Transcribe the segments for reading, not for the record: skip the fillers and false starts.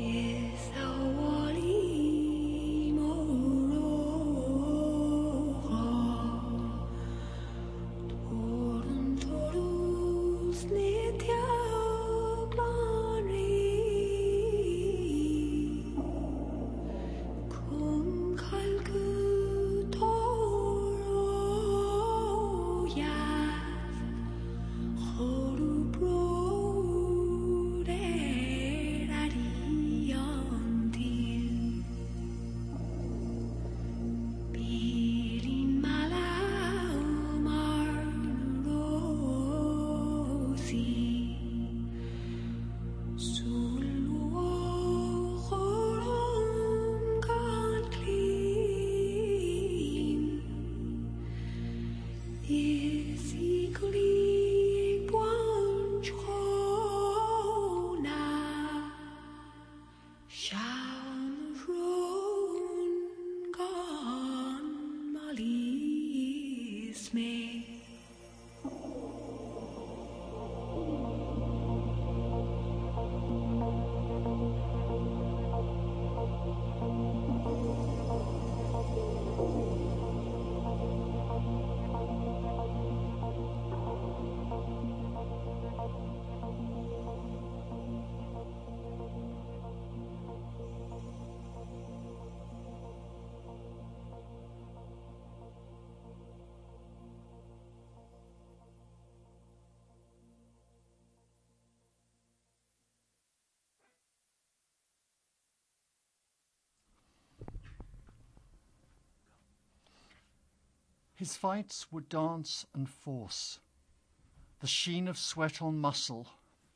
His fights were dance and force, the sheen of sweat on muscle,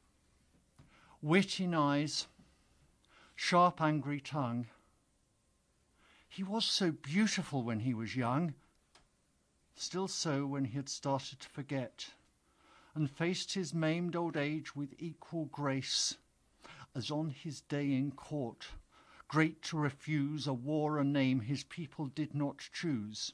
wit in eyes, sharp angry tongue. He was so beautiful when he was young, still so when he had started to forget, and faced his maimed old age with equal grace, as on his day in court, great to refuse a war a name his people did not choose.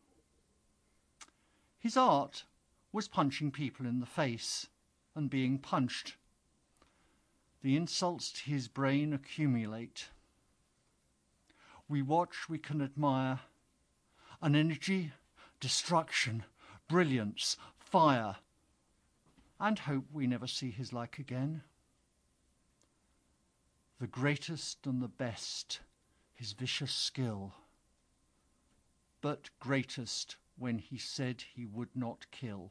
His art was punching people in the face and being punched. The insults to his brain accumulate. We watch, we can admire an energy, destruction, brilliance, fire, and hope we never see his like again. The greatest and the best, his vicious skill, but greatest when he said he would not kill.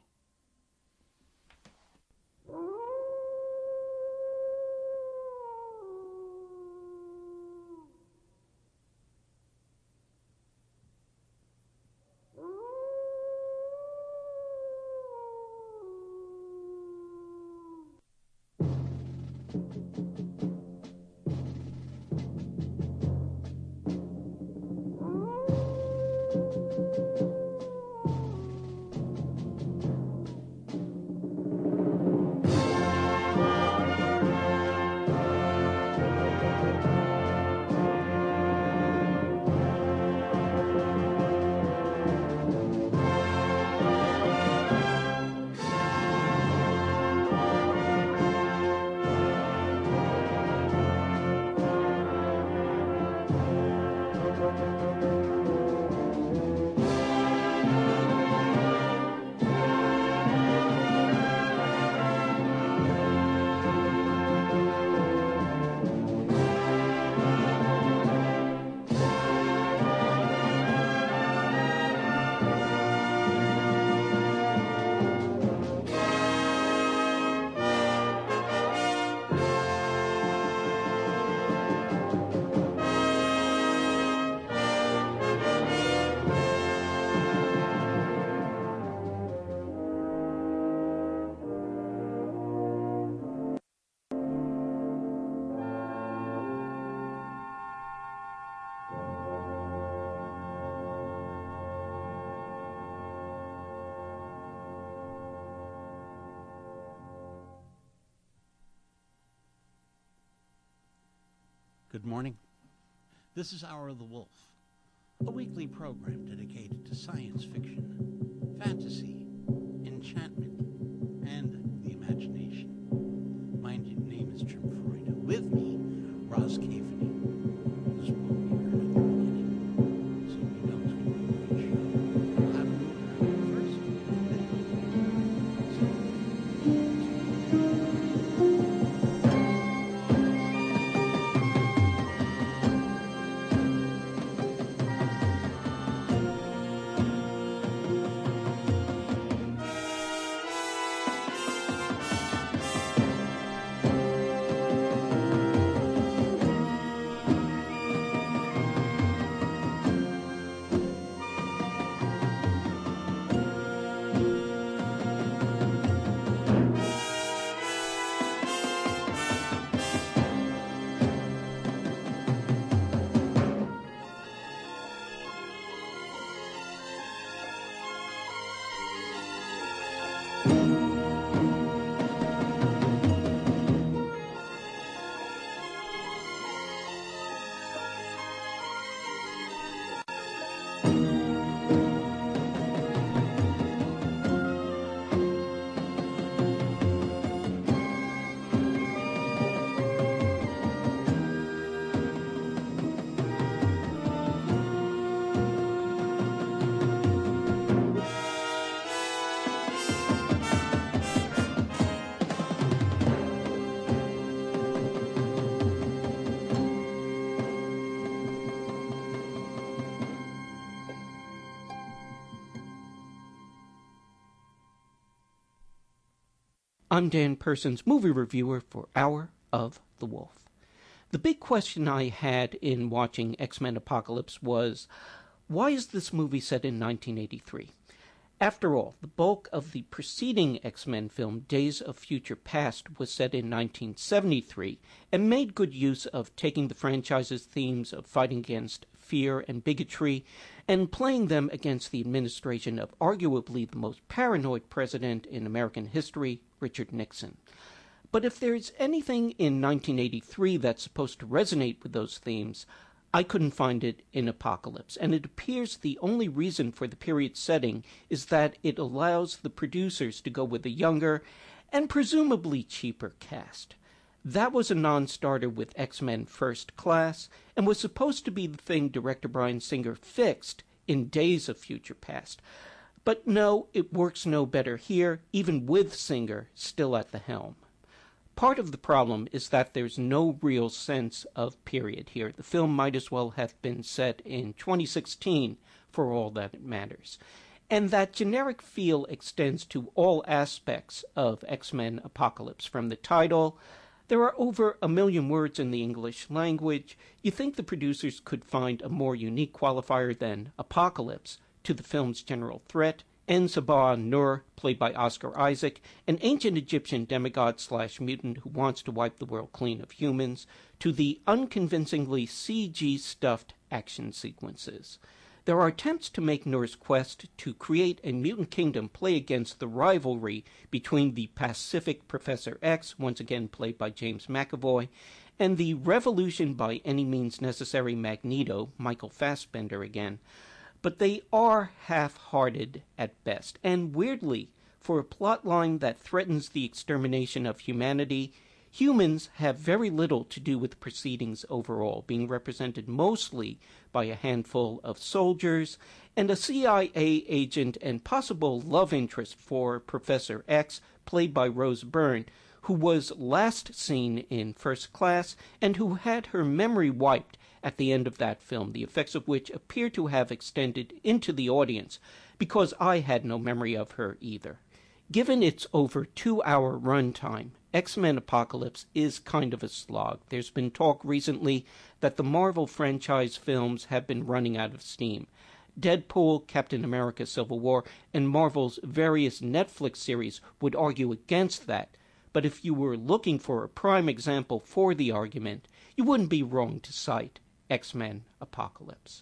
Good morning. This is Hour of the Wolf, a weekly program dedicated to science fiction, fantasy, enchantment, and the imagination. My name is Jim Farina. With me, Roz King. I'm Dan Persons, movie reviewer for Hour of the Wolf. The big question I had in watching X-Men Apocalypse was, why is this movie set in 1983? After all, the bulk of the preceding X-Men film, Days of Future Past, was set in 1973 and made good use of taking the franchise's themes of fighting against fear and bigotry and playing them against the administration of arguably the most paranoid president in American history, Richard Nixon. But if there's anything in 1983 that's supposed to resonate with those themes, I couldn't find it in Apocalypse, and it appears the only reason for the period setting is that it allows the producers to go with a younger and presumably cheaper cast. That was a non-starter with X-Men First Class, and was supposed to be the thing director Bryan Singer fixed in Days of Future Past. But no, it works no better here, even with Singer still at the helm. Part of the problem is that there's no real sense of period here. The film might as well have been set in 2016 for all that it matters. And that generic feel extends to all aspects of X-Men Apocalypse. From the title, there are over 1 million words in the English language. You think the producers could find a more unique qualifier than Apocalypse to the film's general threat. En-Sabah Nur, played by Oscar Isaac, an ancient Egyptian demigod/mutant who wants to wipe the world clean of humans, to the unconvincingly CG-stuffed action sequences. There are attempts to make Nur's quest to create a mutant kingdom play against the rivalry between the Pacific Professor X, once again played by James McAvoy, and the revolution by any means necessary Magneto, Michael Fassbender again. But they are half-hearted at best, and weirdly, for a plotline that threatens the extermination of humanity, humans have very little to do with the proceedings overall, being represented mostly by a handful of soldiers and a CIA agent and possible love interest for Professor X, played by Rose Byrne, who was last seen in First Class and who had her memory wiped at the end of that film, the effects of which appear to have extended into the audience, because I had no memory of her either. Given its over 2-hour runtime, X-Men Apocalypse is kind of a slog. There's been talk recently that the Marvel franchise films have been running out of steam. Deadpool, Captain America Civil War, and Marvel's various Netflix series would argue against that. But if you were looking for a prime example for the argument, you wouldn't be wrong to cite X-Men Apocalypse.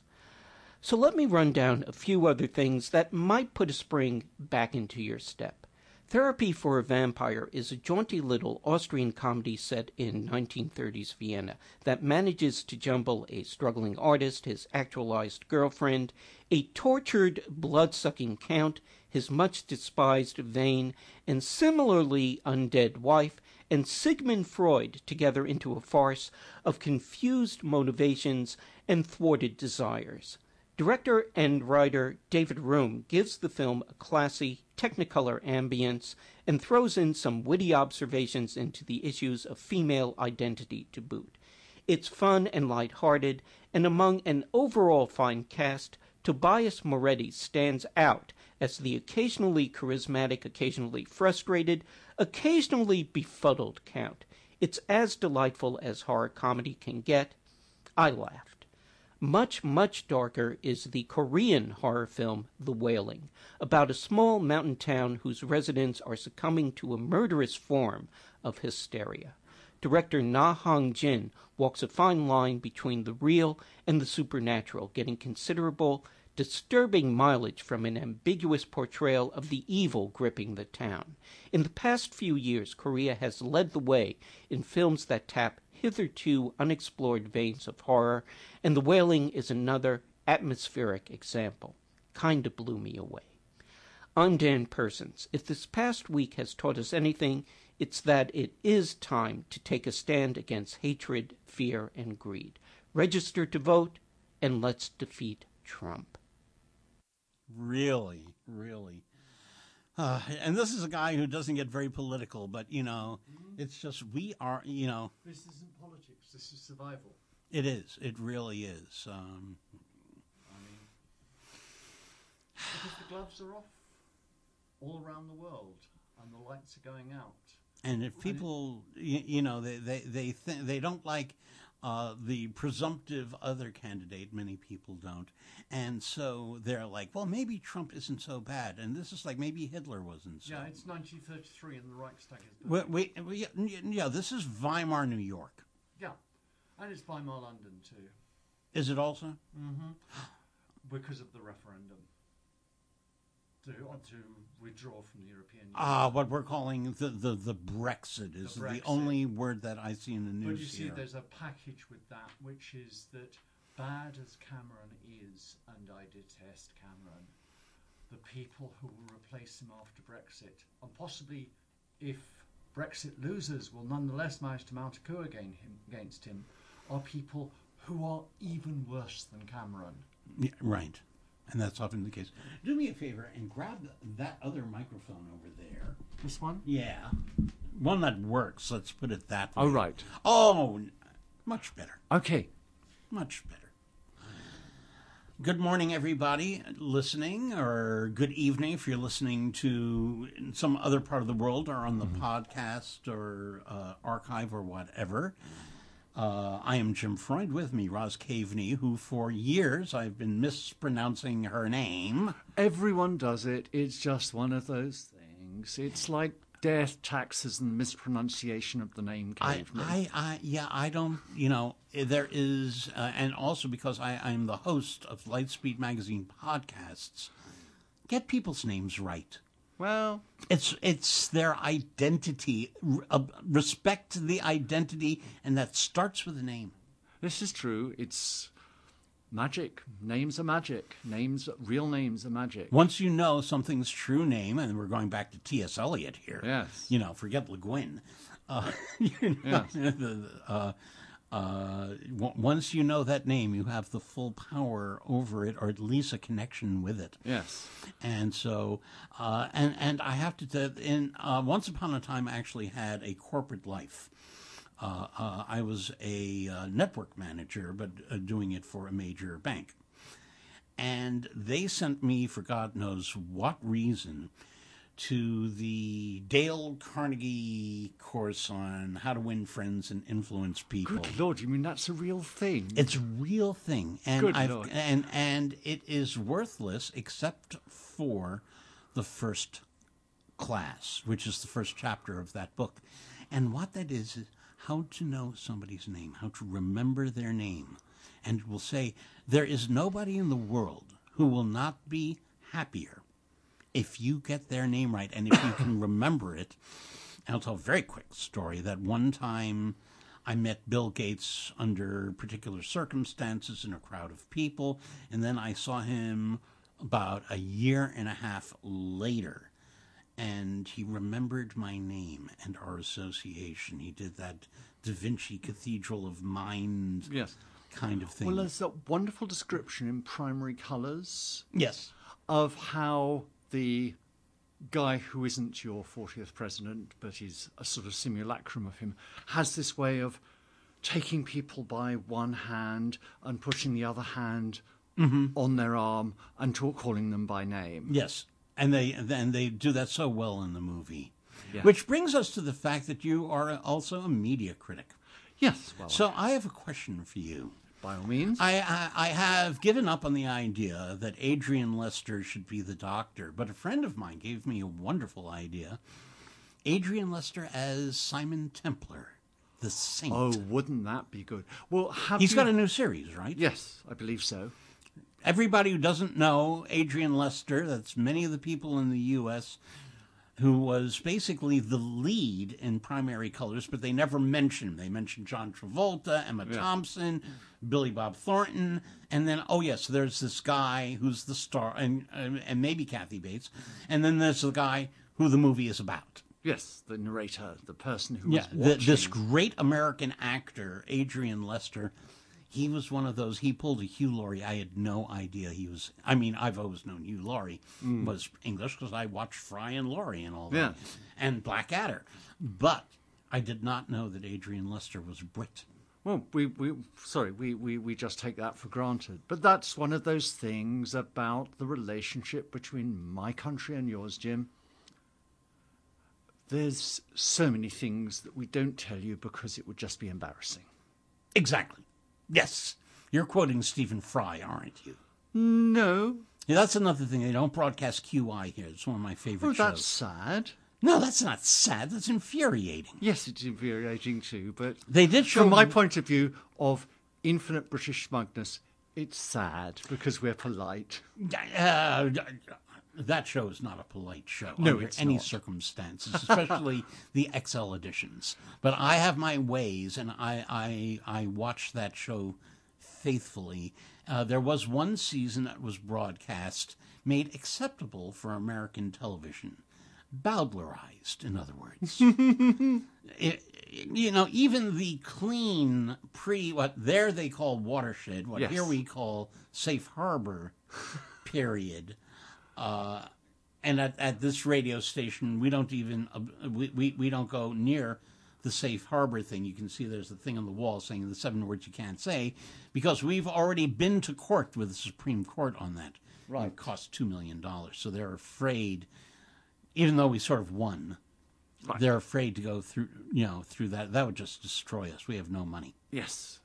So let me run down a few other things that might put a spring back into your step. Therapy for a Vampire is a jaunty little Austrian comedy set in 1930s Vienna that manages to jumble a struggling artist, his actualized girlfriend, a tortured, blood-sucking count, his much-despised, vain, and similarly undead wife, and Sigmund Freud together into a farce of confused motivations and thwarted desires. Director and writer David Room gives the film a classy, technicolor ambience and throws in some witty observations into the issues of female identity to boot. It's fun and lighthearted, and among an overall fine cast, Tobias Moretti stands out as the occasionally charismatic, occasionally frustrated, occasionally befuddled Count. It's as delightful as horror comedy can get. I laughed. Much, much darker is the Korean horror film The Wailing, about a small mountain town whose residents are succumbing to a murderous form of hysteria. Director Na Hong-jin walks a fine line between the real and the supernatural, getting considerable, disturbing mileage from an ambiguous portrayal of the evil gripping the town. In the past few years, Korea has led the way in films that tap hitherto unexplored veins of horror, and The Wailing is another atmospheric example. Kinda blew me away. I'm Dan Persons. If this past week has taught us anything, it's that it is time to take a stand against hatred, fear, and greed. Register to vote, and let's defeat Trump. Really, really. And this is a guy who doesn't get very political, but, it's just we are, This isn't politics. This is survival. It is. It really is. Because the gloves are off all around the world and the lights are going out. And if people, they don't like the presumptive other candidate, many people don't. And so they're like, well, maybe Trump isn't so bad. And this is like, maybe Hitler wasn't so. Yeah, it's 1933 and the Reichstag is This is Weimar, New York. Yeah, and it's Weimar, London too. Is it also? Mm-hmm. Because of the referendum to withdraw from the European Union. What we're calling the Brexit is the only word that I see in the news. But you see, here. there's a package with that, which is that bad as Cameron is, and I detest Cameron, the people who will replace him after Brexit, and possibly if Brexit loses, will nonetheless manage to mount a coup against him, are people who are even worse than Cameron. Yeah, right. And that's often the case. Do me a favor and grab that other microphone over there. This one? Yeah. One that works, let's put it that way. Oh, right. Oh, much better. Okay. Much better. Good morning, everybody listening, or good evening if you're listening to some other part of the world or on the podcast or archive or whatever. I am Jim Freund. With me, Roz Caveney, who for years I've been mispronouncing her name. Everyone does it. It's just one of those things. It's like death, taxes, and mispronunciation of the name Caveney. I don't, there is, and also because I'm the host of Lightspeed Magazine podcasts, get people's names right. Well, it's their identity. Respect the identity, and that starts with a name. This is true. It's magic. Names are magic. Real names are magic. Once you know something's true name, and we're going back to T.S. Eliot here. Yes. Forget Le Guin. Yes. Once you know that name, you have the full power over it, or at least a connection with it. Yes. And so, and I have to, once upon a time, I actually had a corporate life. I was a network manager, but doing it for a major bank. And they sent me, for God knows what reason, to the Dale Carnegie course on how to win friends and influence people. Good Lord, you mean that's a real thing? It's a real thing. And Good Lord. And it is worthless except for the first class, which is the first chapter of that book. And what that is how to know somebody's name, how to remember their name. And it will say, there is nobody in the world who will not be happier if you get their name right and if you can remember it. And I'll tell a very quick story that one time I met Bill Gates under particular circumstances in a crowd of people, and then I saw him about a year and a half later, and he remembered my name and our association. He did that Da Vinci Cathedral of Mind kind of thing. Well, there's that wonderful description in Primary Colours Yes. of how the guy who isn't your 40th president, but is a sort of simulacrum of him, has this way of taking people by one hand and putting the other hand on their arm and calling them by name. Yes, and they do that so well in the movie. Yeah. Which brings us to the fact that you are also a media critic. Yes. Well, So I have a question for you. by all means. I have given up on the idea that Adrian Lester should be the Doctor, but a friend of mine gave me a wonderful idea. Adrian Lester as Simon Templar, the Saint. Oh, wouldn't that be good? Well, He's got a new series, right? Yes, I believe so. Everybody who doesn't know Adrian Lester, that's many of the people in the U.S., who was basically the lead in Primary Colors, but they never mentioned him. They mentioned John Travolta, Emma Thompson, Billy Bob Thornton, and then, oh yes, there's this guy who's the star, and maybe Kathy Bates, and then there's the guy who the movie is about. Yes, the narrator, the person who was watching. This great American actor, Adrian Lester. He was one of those, he pulled a Hugh Laurie. I had no idea he was, I've always known Hugh Laurie was English because I watched Fry and Laurie and all that. Yeah. And Blackadder. But I did not know that Adrian Lester was Brit. Well, we just take that for granted. But that's one of those things about the relationship between my country and yours, Jim. there's so many things that we don't tell you because it would just be embarrassing. Exactly. Yes. You're quoting Stephen Fry, aren't you? No. Yeah, that's another thing. They don't broadcast QI here. It's one of my favorite shows. That's sad. No, that's not sad. That's infuriating. Yes, it's infuriating too, but They did show... from my point of view of infinite British smugness, it's sad because we're polite. That show is not a polite show No, under it's any not. circumstances, especially the XL editions. But I have my ways, and I watch that show faithfully. There was one season that was broadcast, made acceptable for American television. Bowdlerized, in other words. Even the clean what there they call watershed, what Yes. here we call safe harbor period. And at this radio station, we don't even we don't go near the safe harbor thing. You can see there's a thing on the wall saying the 7 words you can't say, because we've already been to court with the Supreme Court on that. Right. It cost $2 million, so they're afraid. Even though we sort of won, Right. they're afraid to go through that. That would just destroy us. We have no money. Yes.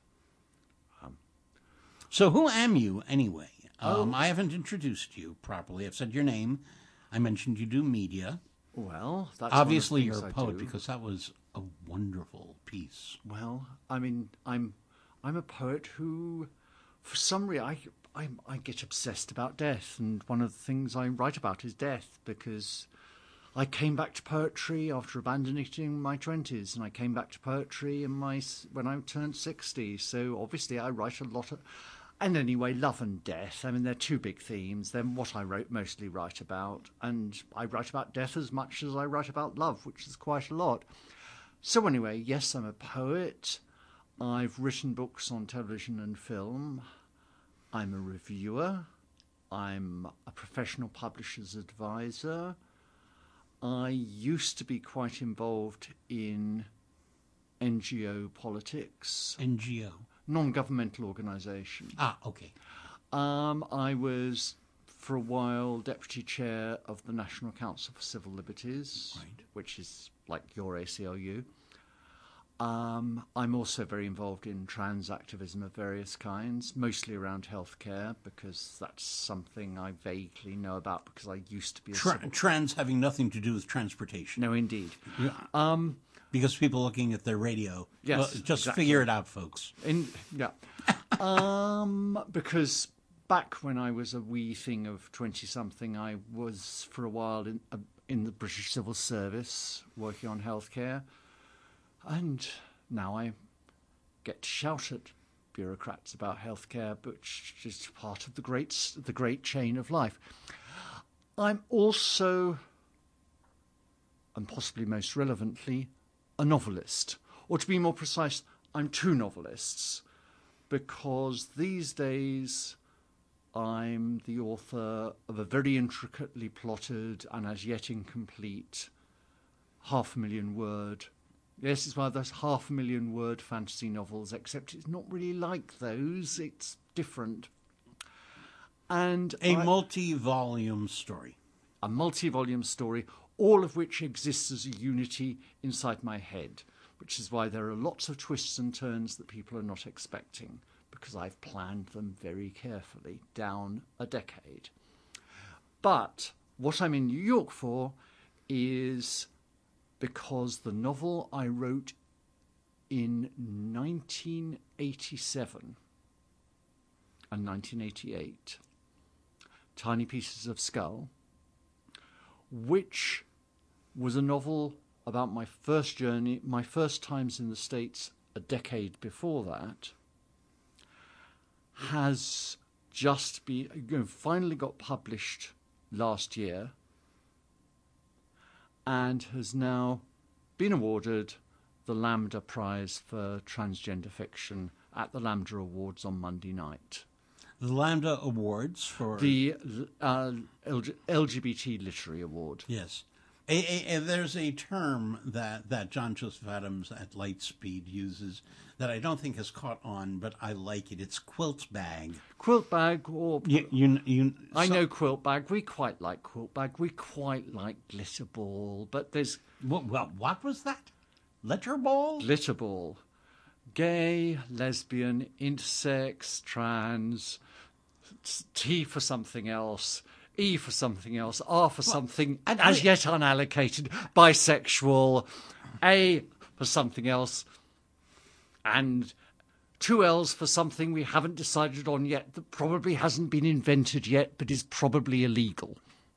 So who am you anyway? I haven't introduced you properly. I've said your name. I mentioned you do media. Well, that's Obviously, one you're of the a things I poet do. because that was a wonderful piece. Well, I mean, I'm a poet who, for some reason, I get obsessed about death, and one of the things I write about is death, because I came back to poetry after abandoning it in my 20s, and I came back to poetry when I turned 60. So obviously, I write a lot of. And anyway, love and death, I mean, they're two big themes. They're what I mostly write about. And I write about death as much as I write about love, which is quite a lot. So anyway, yes, I'm a poet. I've written books on television and film. I'm a reviewer. I'm a professional publisher's advisor. I used to be quite involved in NGO politics. NGO. Non-governmental organisation. Ah, okay. I was, for a while, deputy chair of the National Council for Civil Liberties, Right. which is like your ACLU. I'm also very involved in trans activism of various kinds, mostly around healthcare, because that's something I vaguely know about because I used to be a Trans having nothing to do with transportation. No, indeed. Because people looking at their radio. Yes, Well, just exactly. figure it out, folks. Because back when I was a wee thing of 20-something, I was for a while in the British Civil Service working on healthcare, and now I get to shout at bureaucrats about healthcare, which is part of the great chain of life. I'm also, and possibly most relevantly, a novelist. Or to be more precise, I'm two novelists, because these days I'm the author of a very intricately plotted and as yet incomplete 500,000 word. Yes, it's one of those 500,000 word fantasy novels, except it's not really like those. It's different. And A multi-volume story. a multi-volume story, all of which exists as a unity inside my head, which is why there are lots of twists and turns that people are not expecting, because I've planned them very carefully down a decade. But what I'm in New York for is because the novel I wrote in 1987 and 1988, Tiny Pieces of Skull, which was a novel about my first journey, my first times in the States a decade before that, has just been finally got published last year and has now been awarded the Lambda Prize for Transgender Fiction at the Lambda Awards on Monday night. The Lambda Awards for... The LGBT Literary Award. Yes. There's a term that John Joseph Adams at Lightspeed uses that I don't think has caught on, but I like it. It's quilt bag. Quilt bag, or I So- know quilt bag. We quite like quilt bag. We quite like glitter ball. But there's Well, what was that? Litter ball? glitter ball, gay, lesbian, intersex, trans, T for something else, E for something else, R for something as yet unallocated, bisexual, A for something else, and 2 L's for something we haven't decided on yet that probably hasn't been invented yet but is probably illegal.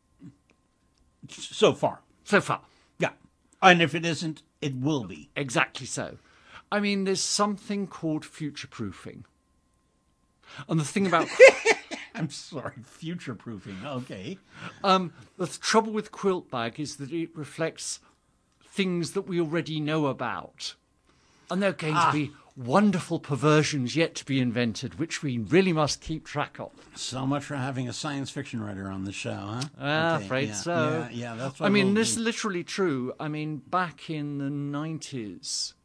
So far. So far. Yeah. And if it isn't, it will be. Exactly so. I mean, there's something called future-proofing. And the thing about... I'm sorry, future-proofing. Okay. the trouble with quilt bag is that it reflects things that we already know about. And there are going to be wonderful perversions yet to be invented, which we really must keep track of. So much for having a science fiction writer on the show, huh? Afraid yeah, so. Yeah, that's what I mean, we'll this is do. literally true. I mean, back in the 90s,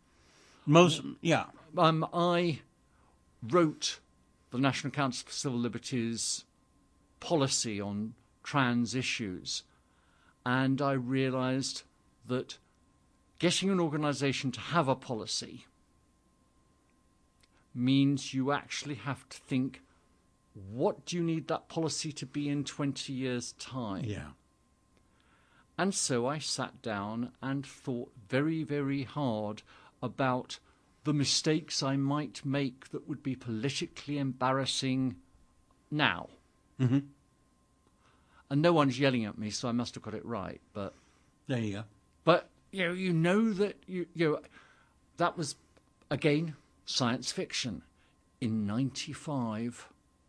I wrote the National Council for Civil Liberties policy on trans issues, and I realised that getting an organisation to have a policy means you actually have to think, what do you need that policy to be in 20 years' time? Yeah. And so I sat down and thought very, very hard about the mistakes I might make that would be politically embarrassing now. Mm-hmm. And no one's yelling at me, so I must have got it right. But There you go. you know that that was, again, science fiction. In 95,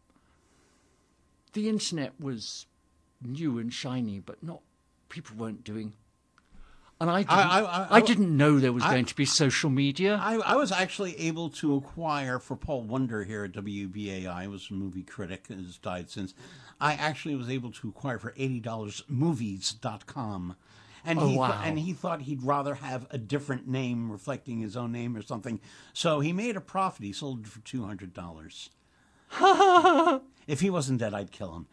the internet was new and shiny, but not people weren't doing. And I didn't know there was going to be social media. I was actually able to acquire, for Paul Wonder here at WBAI, was a movie critic, has died since. I actually was able to acquire for $80 movies.com. And he thought he'd rather have a different name reflecting his own name or something. So he made a profit. He sold it for $200. If he wasn't dead, I'd kill him.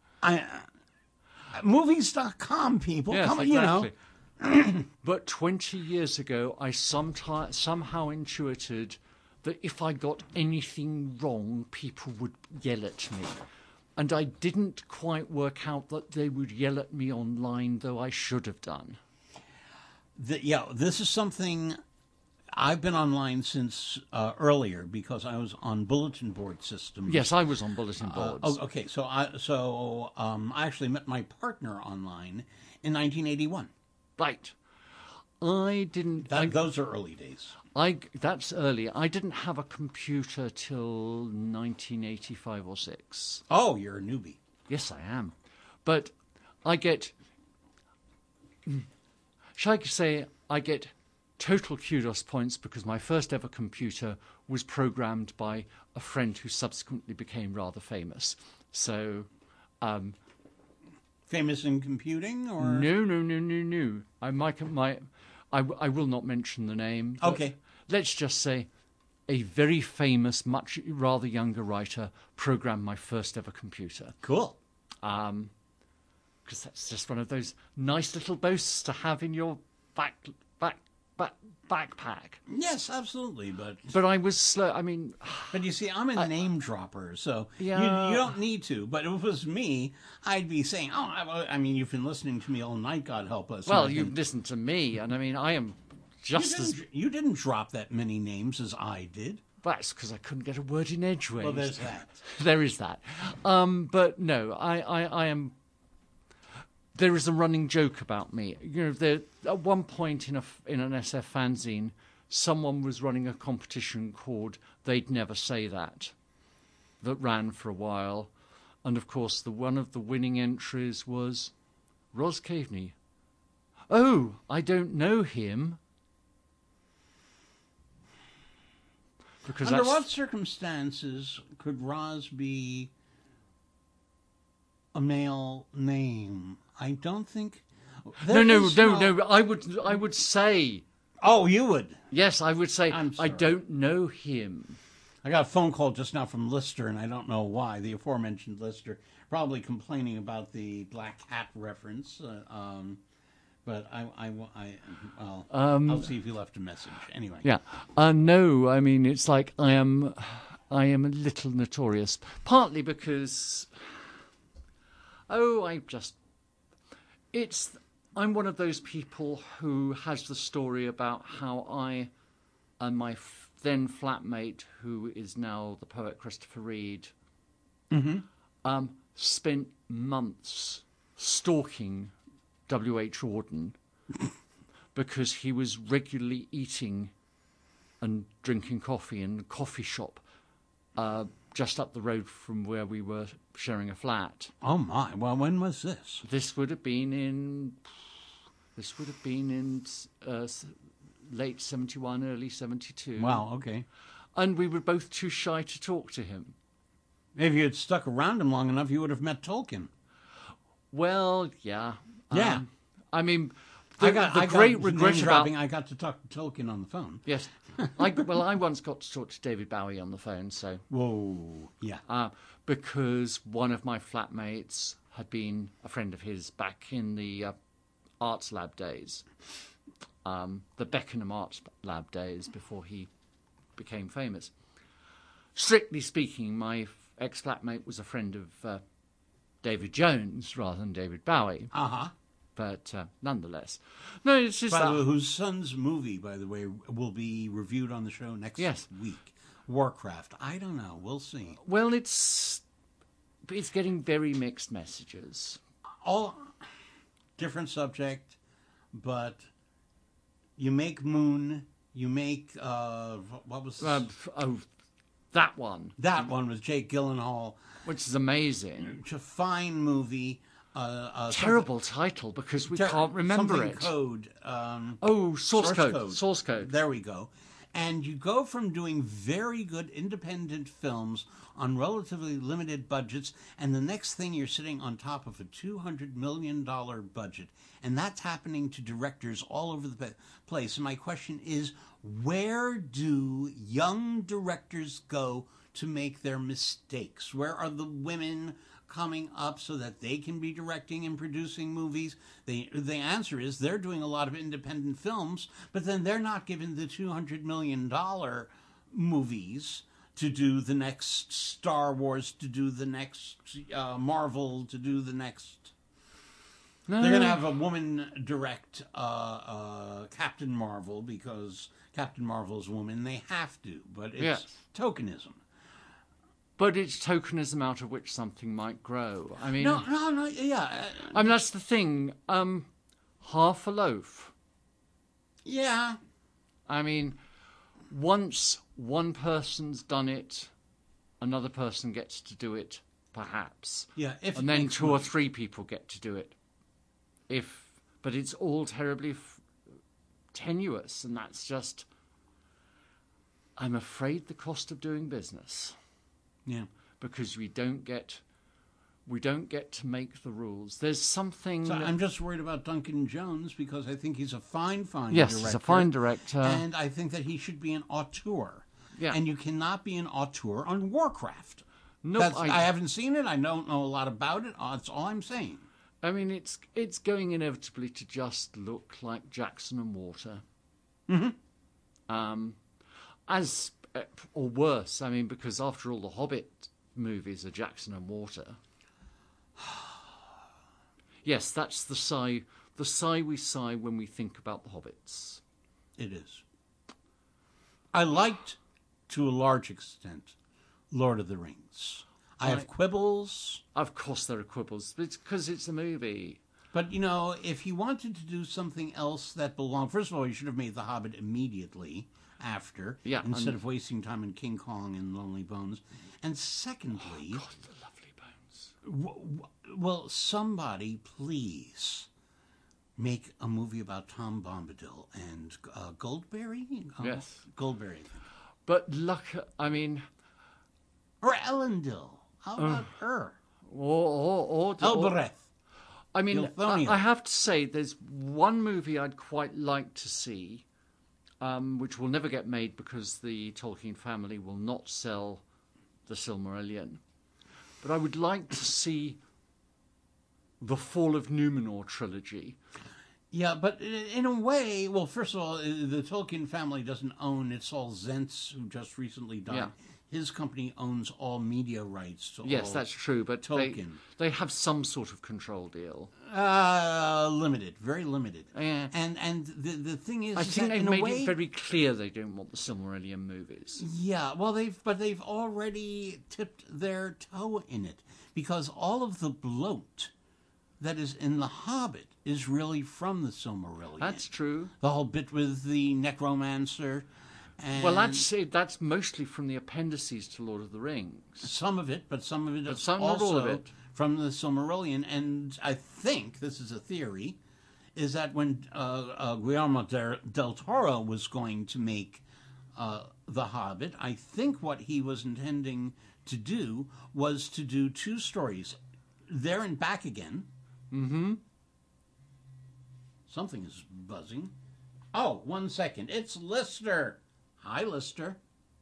Movies.com, people. Yes, Come on, exactly. But 20 years ago, I somehow intuited that if I got anything wrong, people would yell at me. And I didn't quite work out that they would yell at me online, though I should have done. This is something I've been online since earlier because I was on bulletin board systems. Yes, I was on bulletin boards. Okay. So I actually met my partner online in 1981. Right. I didn't... Those are early days. That's early. I didn't have a computer till 1985 or 6. Oh, you're a newbie. Yes, I am. But I get... Shall I say I get total kudos points because my first ever computer was programmed by a friend who subsequently became rather famous. So... Famous in computing, or No. I will not mention the name. but Okay. Let's just say a very famous, much rather younger writer programmed my first ever computer. Cool. Because that's just one of those nice little boasts to have in your backpack. Yes, absolutely. But I was slow. I mean, But you see, I'm a name dropper, so Yeah. you don't need to. But if it was me, I'd be saying, I mean, you've been listening to me all night, God help us. well, And I you think, listened to me, and I mean, I am just as... you didn't drop that many names as I did. That's because I couldn't get a word in edgeways. Well, there's that. There is that. But no, I am... There is a running joke about me. At one point in an SF fanzine, someone was running a competition called They'd Never Say That ran for a while. And, of course, one of the winning entries was Ros Caveney. Oh, I don't know him. Because Under that's... what circumstances could Roz be a male name? I don't think... No. I would say. Oh, you would. Yes, I would say. I'm I sorry. don't know him. I got a phone call just now from Lister, and I don't know why. The aforementioned Lister, probably complaining about the Black Hat reference. But I'll see if he left a message. Anyway. Yeah. No, I mean, it's like I am a little notorious. Partly because, I'm one of those people who has the story about how I and my then flatmate, who is now the poet Christopher Reid, spent months stalking W.H. Auden because he was regularly eating and drinking coffee in a coffee shop just up the road from where we were sharing a flat. Oh my! Well, when was this? This would have been in late 71, early 72. Wow. Okay. And we were both too shy to talk to him. If you had stuck around him long enough, you would have met Tolkien. Well, yeah. Yeah. I mean, I got great regret name about... dropping. I got to talk to Tolkien on the phone. Yes. I once got to talk to David Bowie on the phone, so... Whoa. Yeah. Because one of my flatmates had been a friend of his back in the Arts Lab days. The Beckenham Arts Lab days before he became famous. Strictly speaking, my ex-flatmate was a friend of David Jones rather than David Bowie. Uh-huh. But nonetheless. No, it's just By the way, whose son's movie, by the way, will be reviewed on the show next week. Warcraft. I don't know. We'll see. Well, it's getting very mixed messages. All different subject, but you make Moon, you make, what was this? That one. That one with Jake Gyllenhaal. Which is amazing. It's a fine movie. Terrible title because we can't remember it. Code. Source code. Source code. There we go. And you go from doing very good independent films on relatively limited budgets, and the next thing you're sitting on top of a $200 million budget. And that's happening to directors all over the place. And my question is, where do young directors go to make their mistakes? Where are the women coming up so that they can be directing and producing movies? The answer is they're doing a lot of independent films, but then they're not given the $200 million movies to do the next Star Wars, to do the next Marvel, to do the next... No. They're going to have a woman direct Captain Marvel because Captain Marvel is a woman. They have to, but it's tokenism. But it's tokenism out of which something might grow. I mean, no, yeah. I mean, that's the thing. Half a loaf. Yeah. I mean, once one person's done it, another person gets to do it, perhaps. Yeah. And then two or three people get to do it. But it's all terribly tenuous, and that's just, I'm afraid, the cost of doing business. Yeah. Because we don't get to make the rules. There's something... So I'm just worried about Duncan Jones because I think he's a fine director. Yes, he's a fine director. And I think that he should be an auteur. Yeah. And you cannot be an auteur on Warcraft. No, I haven't seen it. I don't know a lot about it. That's all I'm saying. I mean, it's going inevitably to just look like Jackson and Water. Mm-hmm. Or worse, I mean, because after all, the Hobbit movies are Jackson and Water. Yes, that's the sigh we sigh when we think about the Hobbits. It is. I liked, to a large extent, Lord of the Rings. I have quibbles. Of course there are quibbles. It's because it's a movie. But, if he wanted to do something else that belonged... First of all, he should have made The Hobbit immediately after, instead of wasting time in King Kong and Lonely Bones. And secondly... Oh, God, the Lovely Bones. Well, somebody, please, make a movie about Tom Bombadil and Goldberry? Yes. Goldberry. But Or Elendil. How about her? Or Elbereth. I mean, Ilthoniel. I have to say, there's one movie I'd quite like to see, which will never get made because the Tolkien family will not sell the Silmarillion. But I would like to see the Fall of Numenor trilogy. Yeah, but in a way, well, first of all, the Tolkien family doesn't own, it's all Zentz, who just recently died. Yeah. His company owns all media rights to Yes, all that's true, but Tolkien. they have some sort of control deal. Limited, very limited. Yeah. And the thing is, I is think that they've in a made way, it very clear they don't want the Silmarillion movies. yeah, well, they've already tipped their toe in it, because all of the bloat that is in The Hobbit is really from the Silmarillion. That's true. The whole bit with the necromancer. And Well, that's mostly from the appendices to Lord of the Rings. some of it, but some of it is not also all of it. from the Silmarillion. And I think, this is a theory, is that when Guillermo del Toro was going to make The Hobbit, I think what he was intending to do was to do two stories, There and Back Again. Mm-hmm. Something is buzzing. Oh, 1 second. It's Lister. Hi, Lister.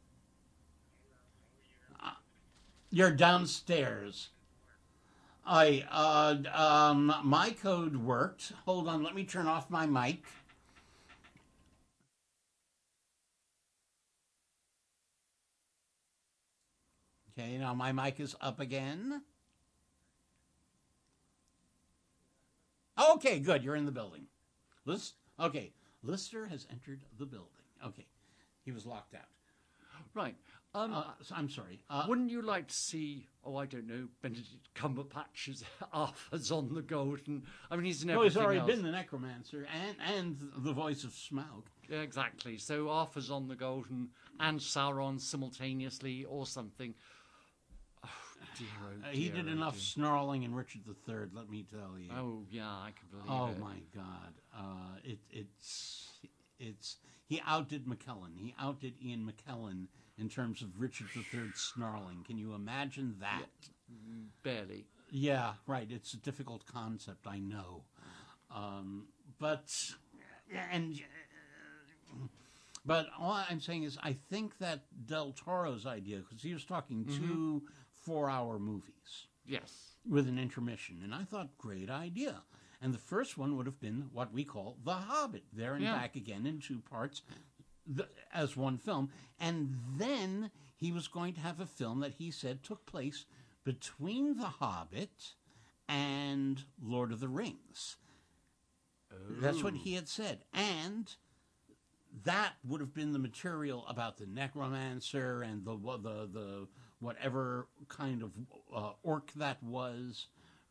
You're downstairs. My code worked. Hold on, let me turn off my mic. Okay, now my mic is up again. Okay, good. You're in the building. Okay, Lister has entered the building. Okay, he was locked out. Right. So I'm sorry. Wouldn't you like to see, I don't know, Benedict Cumberbatch as Arthur's on the Golden? I mean, he's in everything he's already else. been the necromancer and the voice of Smaug. Yeah, exactly. So Arthur's on the Golden and Sauron simultaneously or something. Oh, dear, He did enough dear. snarling in Richard III, let me tell you. Oh, yeah, I can believe Oh it. my God! He outdid McKellen. He outdid Ian McKellen in terms of Richard III's snarling. Can you imagine that? Barely. Yeah, right. It's a difficult concept, I know, but all I'm saying is, I think that Del Toro's idea, because he was talking 2 4-hour movies Yes. with an intermission, and I thought, great idea. And the first one would have been what we call The Hobbit, There and Back Again in 2 parts as one film. And then he was going to have a film that he said took place between The Hobbit and Lord of the Rings. That's what he had said. And that would have been the material about the necromancer and the whatever kind of orc that was,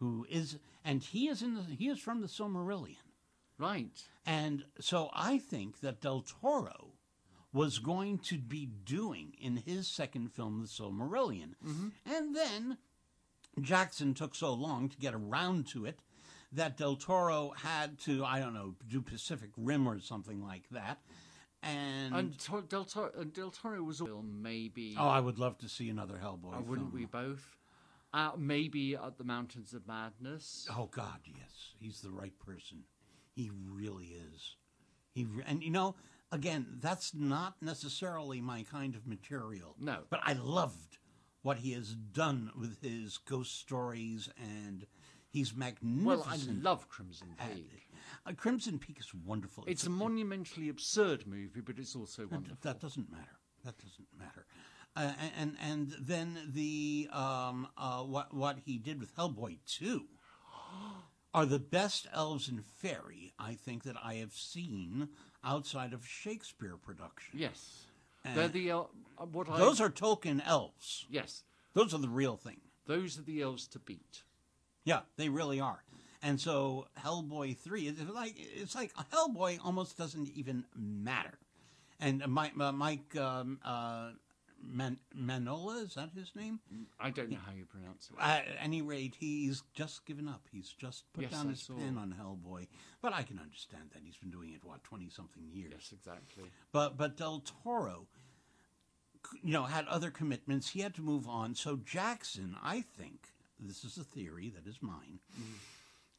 he is from the Silmarillion. Right. And so I think that Del Toro was going to be doing in his second film the Silmarillion. And then Jackson took so long to get around to it that Del Toro had to, I don't know, do Pacific Rim or something like that. And Del Toro was a film, maybe. Oh, I would love to see another Hellboy film. Wouldn't we both? Maybe at the Mountains of Madness. Oh, God, yes. He's the right person. He really is. And, you know, again, that's not necessarily my kind of material. No. But I loved what he has done with his ghost stories, and he's magnificent. Well, I love Crimson Peak. Crimson Peak is wonderful. It's a monumentally absurd movie, but it's also wonderful. That doesn't matter. That doesn't matter. And then the what he did with Hellboy 2 are the best elves and fairy, I think, that I have seen outside of Shakespeare production. Yes. They're the those are Tolkien elves. Yes. Those are the real thing. Those are the elves to beat. Yeah, they really are. And so Hellboy 3, it's like Hellboy almost doesn't even matter. And Mike Manola, is that his name? I don't know how you pronounce it. At any rate, he's just given up. He's just put down I his saw. pen on Hellboy. But I can understand that. He's been doing it, 20-something years. Yes, exactly. But Del Toro, had other commitments. He had to move on. So Jackson, I think, this is a theory that is mine,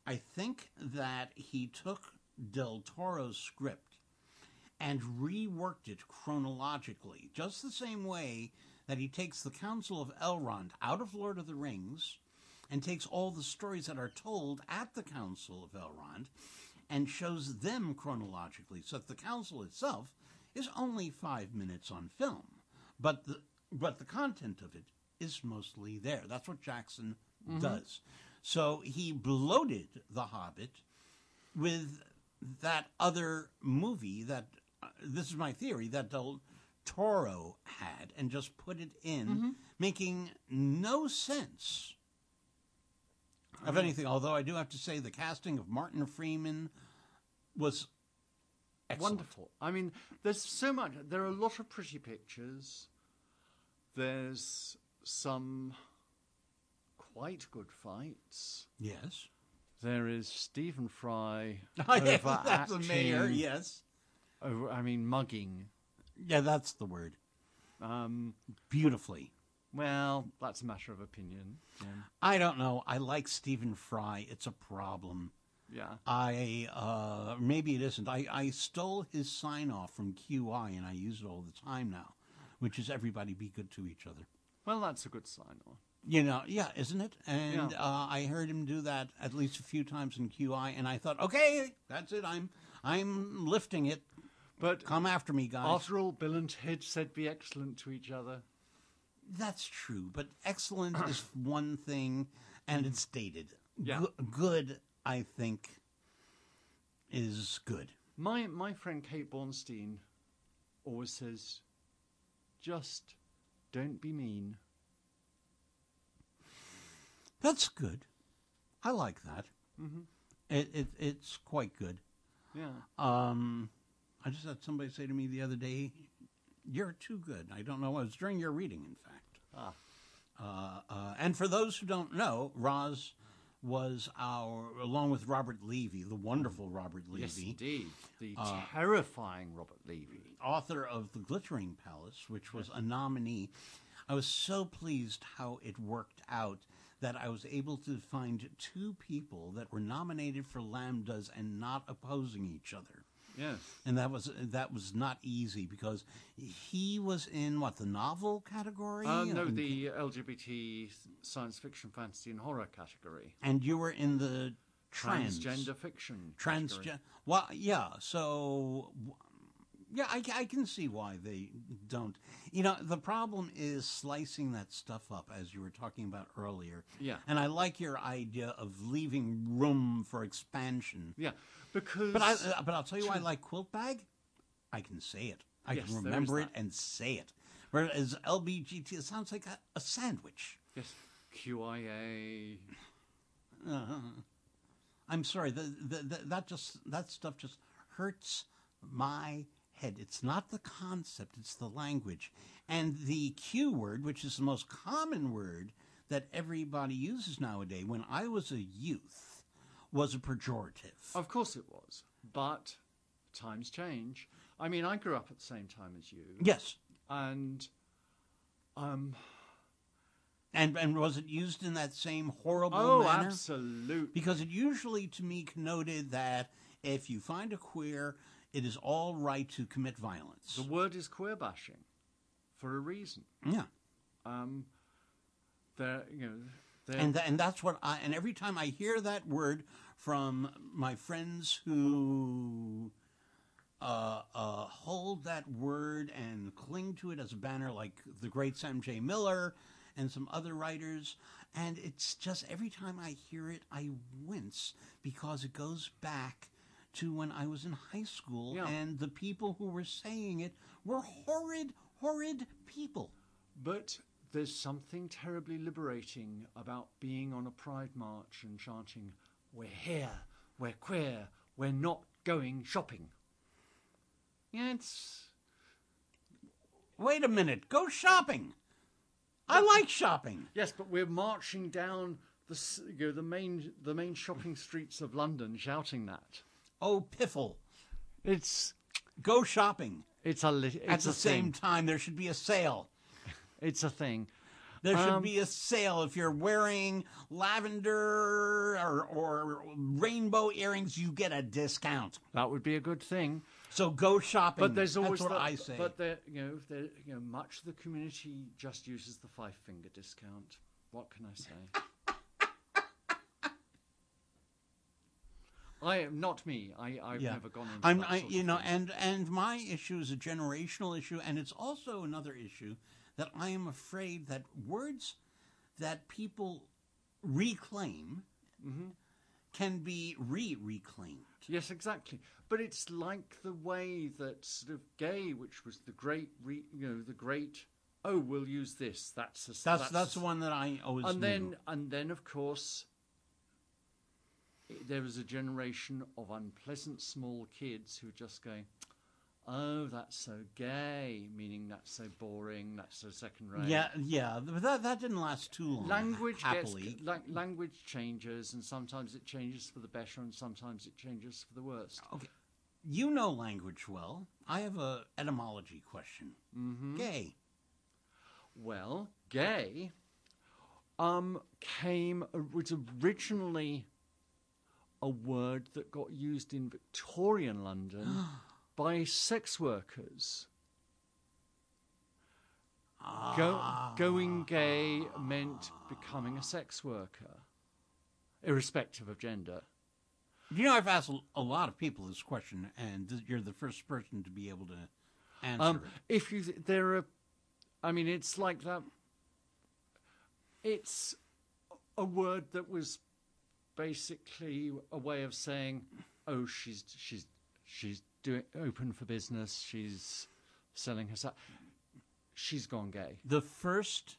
I think that he took Del Toro's script and reworked it chronologically, just the same way that he takes the Council of Elrond out of Lord of the Rings and takes all the stories that are told at the Council of Elrond and shows them chronologically, so that the Council itself is only 5 minutes on film. But the content of it is mostly there. That's what Jackson does. So he bloated The Hobbit with that other movie that, this is my theory, that Del Toro had, and just put it in, making no sense of anything. Although I do have to say the casting of Martin Freeman was excellent. Wonderful. I mean, there's so much. There are a lot of pretty pictures. There's some quite good fights. Yes. There is Stephen Fry That's the overacting. mayor, yes. Mugging. Yeah, that's the word. Beautifully. Well, that's a matter of opinion. Yeah. I don't know. I like Stephen Fry. It's a problem. Yeah. Maybe it isn't. I stole his sign off from QI and I use it all the time now, which is everybody be good to each other. Well, that's a good sign on. You know, yeah, isn't it? And Yeah. I heard him do that at least a few times in QI, and I thought, okay, that's it. I'm lifting it. But Come after me, guys. after all, Bill and Ted said be excellent to each other. That's true, but excellent is one thing, and it's dated. Yeah. Good, I think, is good. My friend Kate Bornstein always says, just don't be mean. That's good. I like that. Mm-hmm. It's quite good. Yeah. I just had somebody say to me the other day, "You're too good." I don't know. It was during your reading, in fact. And for those who don't know, Roz was along with Robert Levy, the wonderful Robert Levy. Yes, indeed. The terrifying Robert Levy. Author of The Glittering Palace, which was a nominee. I was so pleased how it worked out that I was able to find two people that were nominated for Lambdas and not opposing each other. Yes. And that was not easy because he was in the novel category? No, the LGBT science fiction, fantasy, and horror category. And you were in the Transgender fiction. category. Well, yeah. So, yeah, I can see why they don't. You know, the problem is slicing that stuff up, as you were talking about earlier. Yeah. And I like your idea of leaving room for expansion. Yeah, because... But I'll tell you why I like Quilt Bag. I can say it. I Yes, can there remember is it that. and say it. Whereas LBGT, it sounds like a sandwich. Yes, QIA... I'm sorry. That stuff just hurts my head. It's not the concept, it's the language. And the Q word, which is the most common word that everybody uses nowadays, when I was a youth, was a pejorative. Of course it was, but times change. I mean, I grew up at the same time as you. Yes. And... And was it used in that same horrible Oh, manner? absolutely. Because it usually, to me, connoted that if you find a queer, it is all right to commit violence. The word is queer bashing for a reason. Yeah. They're, And that's what and every time I hear that word from my friends who hold that word and cling to it as a banner, like the great Sam J. Miller and some other writers, and it's just every time I hear it, I wince because it goes back to when I was in high school, Yeah. and the people who were saying it were horrid, horrid people. But there's something terribly liberating about being on a pride march and chanting, "We're here, we're queer, we're not going shopping." Yeah, it's... Wait a minute, go shopping. I like shopping. Yes, but we're marching down the main shopping streets of London shouting that. Oh, piffle. It's Go shopping. At the At the same time, there should be a sale. It's a thing. There should be a sale. If you're wearing lavender or rainbow earrings, you get a discount. That would be a good thing. So go shopping. But there's always That's what I say. But much of the community just uses the 5-finger discount. What can I say? Not me. I've never gone into that sort of thing. And my issue is a generational issue, and it's also another issue that I am afraid that words that people reclaim can be reclaimed. Yes, exactly. But it's like the way that sort of gay, which was the great, the great. Oh, we'll use this. That's the one that I always knew. And then of course, there was a generation of unpleasant small kids who just going, "Oh, that's so gay," meaning that's so boring, that's so second rate. Yeah, but that didn't last too long. Language changes, and sometimes it changes for the better, and sometimes it changes for the worse. Okay, you know language well. I have a etymology question. Gay. Well, gay was originally a word that got used in Victorian London by sex workers. Going gay meant becoming a sex worker, irrespective of gender. You know, I've asked a lot of people this question, and you're the first person to be able to answer it. It's like that. It's a word that was basically a way of saying, "Oh, she's doing open for business. She's selling herself. She's gone gay." The first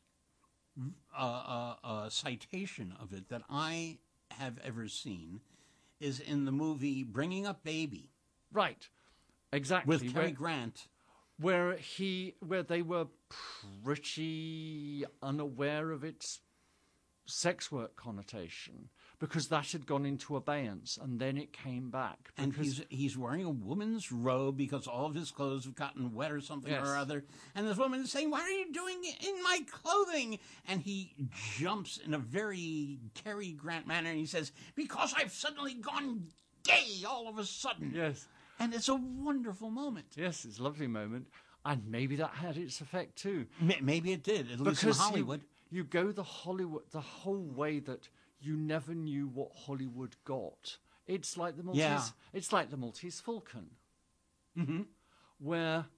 citation of it that I have ever seen is in the movie Bringing Up Baby. Right, exactly. With Cary Grant. Where they were pretty unaware of its sex work connotation, because that had gone into abeyance, and then it came back. And he's wearing a woman's robe because all of his clothes have gotten wet or something or other. And this woman is saying, "What are you doing in my clothing?" And he jumps in a very Cary Grant manner, and he says, "Because I've suddenly gone gay all of a sudden." Yes. And it's a wonderful moment. Yes, it's a lovely moment. And maybe that had its effect too. Maybe it did, at least in Hollywood. You go the whole way that you never knew what Hollywood got. It's like the Maltese. Yeah. It's like the Maltese Falcon, where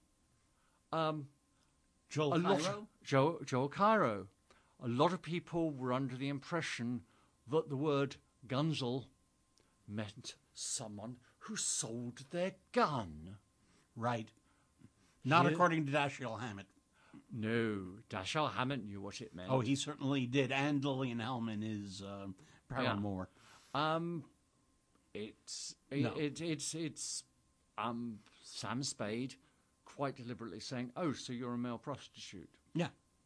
Joel Cairo. A lot of people were under the impression that the word Gunzel meant someone who sold their gun. Right. Not according to Dashiell Hammett. No, Dashiell Hammett knew what it meant. Oh, he certainly did. And Lillian Hellman is Paramore. It's Sam Spade quite deliberately saying, "Oh, so you're a male prostitute." Yeah.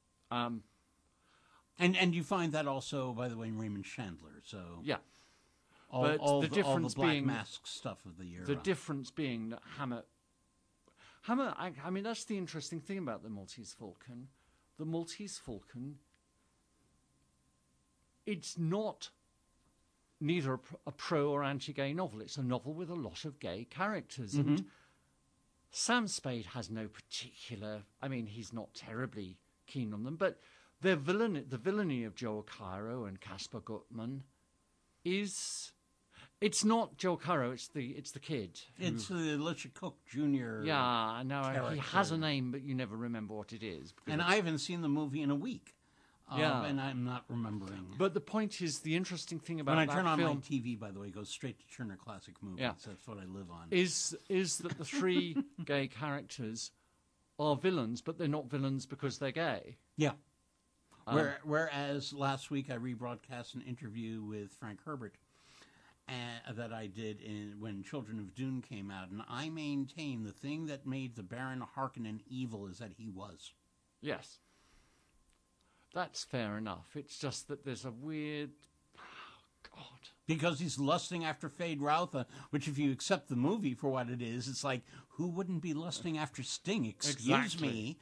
And you find that also, by the way, in Raymond Chandler. So yeah. All the Black Mask stuff of the era. The difference being that Hammett, I mean, that's the interesting thing about the Maltese Falcon. The Maltese Falcon, it's not neither a pro or anti-gay novel. It's a novel with a lot of gay characters. And Sam Spade has no particular, I mean, he's not terribly keen on them, but the villainy of Joel Cairo and Caspar Gutman is... It's not Joel Cairo, it's the kid. It's Elisha Cook Jr. Yeah, no, character. He has a name, but you never remember what it is. And I haven't seen the movie in a week. And I'm not remembering. But the point is, the interesting thing about when that I turn on film, my TV, by the way, it goes straight to Turner Classic Movies. Yeah. That's what I live on. Is that the three gay characters are villains, but they're not villains because they're gay. Yeah. Whereas last week I rebroadcast an interview with Frank Herbert that I did when Children of Dune came out, and I maintain the thing that made the Baron Harkonnen evil is that he was. Yes. That's fair enough. It's just that there's a weird... Oh, God. Because he's lusting after Fade Routha, which if you accept the movie for what it is, it's like, who wouldn't be lusting after Sting? Excuse me.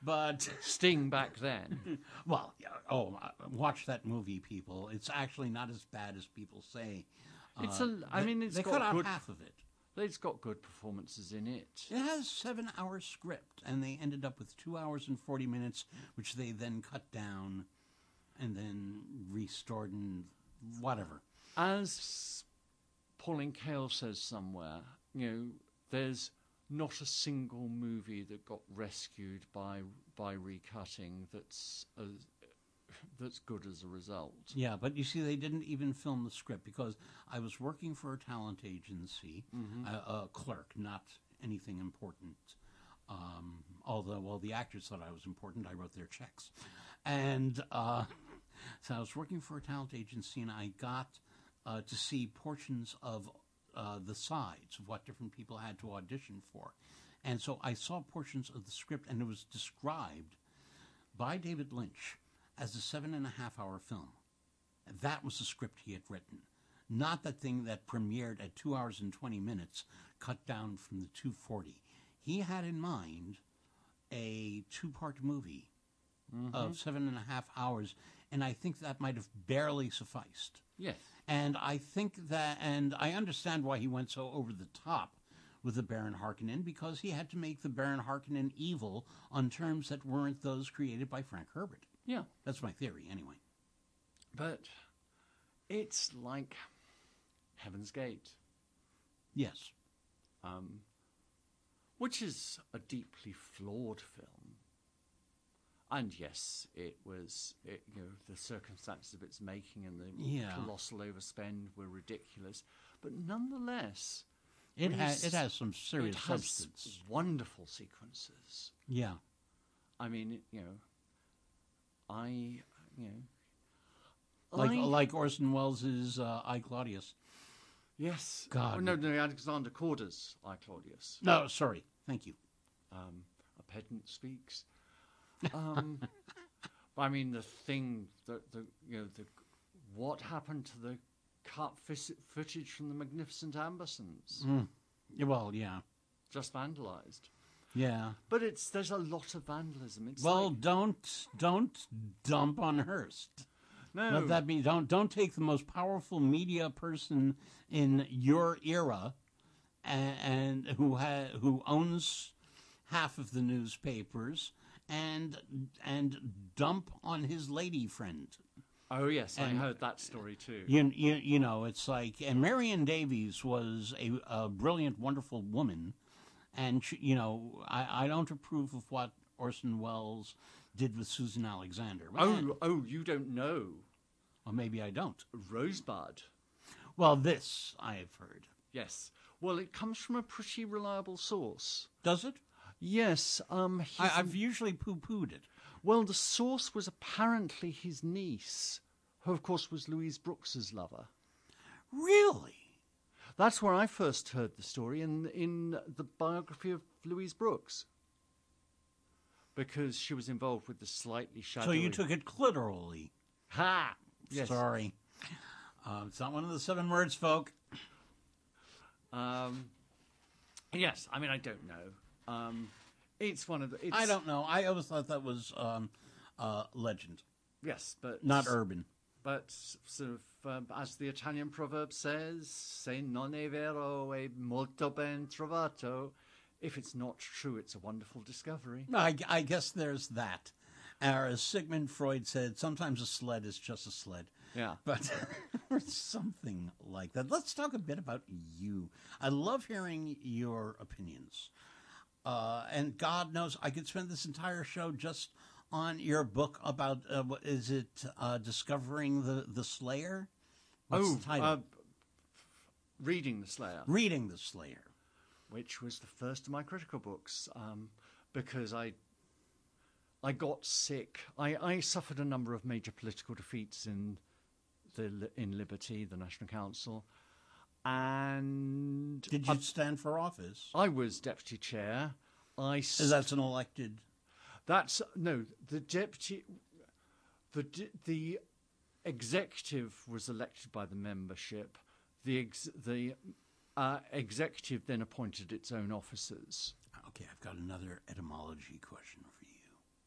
But Sting back then. well, yeah, watch that movie, people. It's actually not as bad as people say. It's They cut out half of it. It's got good performances in it. It has 7-hour script, and they ended up with 2 hours and 40 minutes, which they then cut down and then restored and whatever. As Pauline Kael says somewhere, there's not a single movie that got rescued by recutting that's good as a result. Yeah, but you see, they didn't even film the script because I was working for a talent agency, a clerk, not anything important. Although, well, the actors thought I was important. I wrote their checks. And so I was working for a talent agency, and I got to see portions of the sides of what different people had to audition for. And so I saw portions of the script, and it was described by David Lynch as a 7.5-hour film. That was the script he had written, not that thing that premiered at 2 hours and 20 minutes, cut down from the 2:40. He had in mind a 2-part movie of 7.5 hours, and I think that might have barely sufficed. Yes. And I think that, and I understand why he went so over the top with the Baron Harkonnen, because he had to make the Baron Harkonnen evil on terms that weren't those created by Frank Herbert. Yeah. That's my theory, anyway. But it's like Heaven's Gate. Yes. Which is a deeply flawed film. And yes, it was, the circumstances of its making and the colossal overspend were ridiculous. But nonetheless, it has some serious substance. Has wonderful sequences. Yeah. I mean, like Orson Welles' I, Claudius. Yes. God. Oh, no, Alexander Korda's I, Claudius. No, sorry. Thank you. A pedant speaks. I mean, the thing what happened to the cut footage from the Magnificent Ambersons? Well, yeah. Just vandalized. Yeah. But there's a lot of vandalism. It's don't dump on Hearst. No. Let that be. Don't take the most powerful media person in your era, and who owns half of the newspapers, and dump on his lady friend. Oh yes, I heard that story too. You know, it's like, and Marion Davies was a brilliant, wonderful woman, and she, I don't approve of what Orson Welles did with Susan Alexander. Oh, you don't know? Or maybe I don't. Rosebud. Well, this I have heard. Yes. Well, it comes from a pretty reliable source. Does it? Yes. I've usually poo-pooed it. Well, the source was apparently his niece, who, of course, was Louise Brooks's lover. Really? That's where I first heard the story, in the biography of Louise Brooks. Because she was involved with the slightly shadowy... So you took it literally. Ha! Yes. Sorry. It's not one of the 7 words, folk. Yes, I mean, I don't know. It's one of the... I don't know. I always thought that was legend. Yes, but... Not urban. But sort of, as the Italian proverb says, se non è vero è molto ben trovato. If it's not true, it's a wonderful discovery. I guess there's that. Or as Sigmund Freud said, sometimes a sled is just a sled. Yeah. But or something like that. Let's talk a bit about you. I love hearing your opinions. And God knows, I could spend this entire show just on your book about, is it Discovering the Slayer? What's the title? Reading the Slayer. Reading the Slayer. Which was the first of my critical books, because I got sick. I suffered a number of major political defeats in Liberty, the National Council, and did you stand for office? I was deputy chair. That's an elected. That's no. The deputy, the executive was elected by the membership. The executive then appointed its own officers. Okay, I've got another etymology question for you.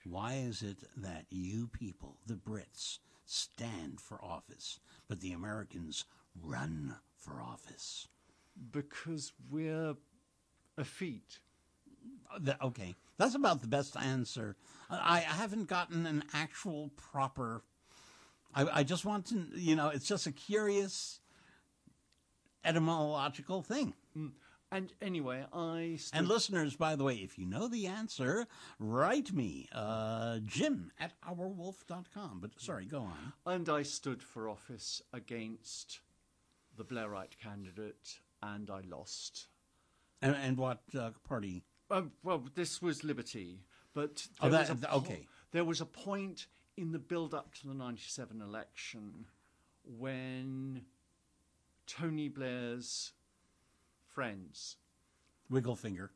Why is it that you people, the Brits, stand for office, but the Americans run for office? Because we're effete. Okay, that's about the best answer. I haven't gotten an actual proper... I just want to, it's just a curious etymological thing. And anyway, And listeners, by the way, if you know the answer, write me, Jim at ourwolf.com. But sorry, go on. And I stood for office against the Blairite candidate, and I lost. And what party? Well, this was Liberty, but there was a point in the build-up to the 1997 election when Tony Blair's friends, Wigglefinger,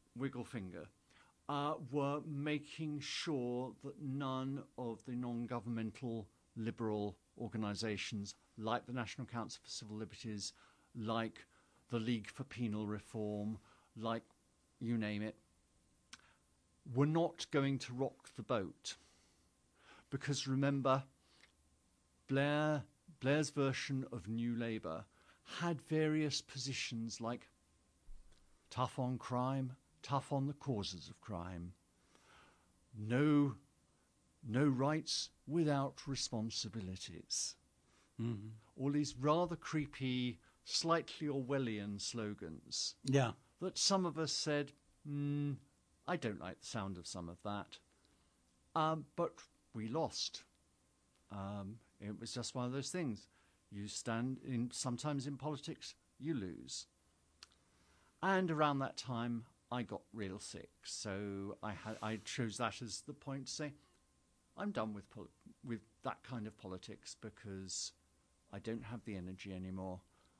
were making sure that none of the non-governmental liberal organisations like the National Council for Civil Liberties, like the League for Penal Reform, like you name it, were not going to rock the boat. Because remember, Blair's version of New Labour had various positions like tough on crime, tough on the causes of crime, no rights without responsibilities. Mm-hmm. All these rather creepy, slightly Orwellian slogans. Yeah. That some of us said, I don't like the sound of some of that. But we lost. It was just one of those things. You sometimes in politics, you lose. And around that time, I got real sick. So I chose that as the point to say, I'm done with that kind of politics because I don't have the energy anymore.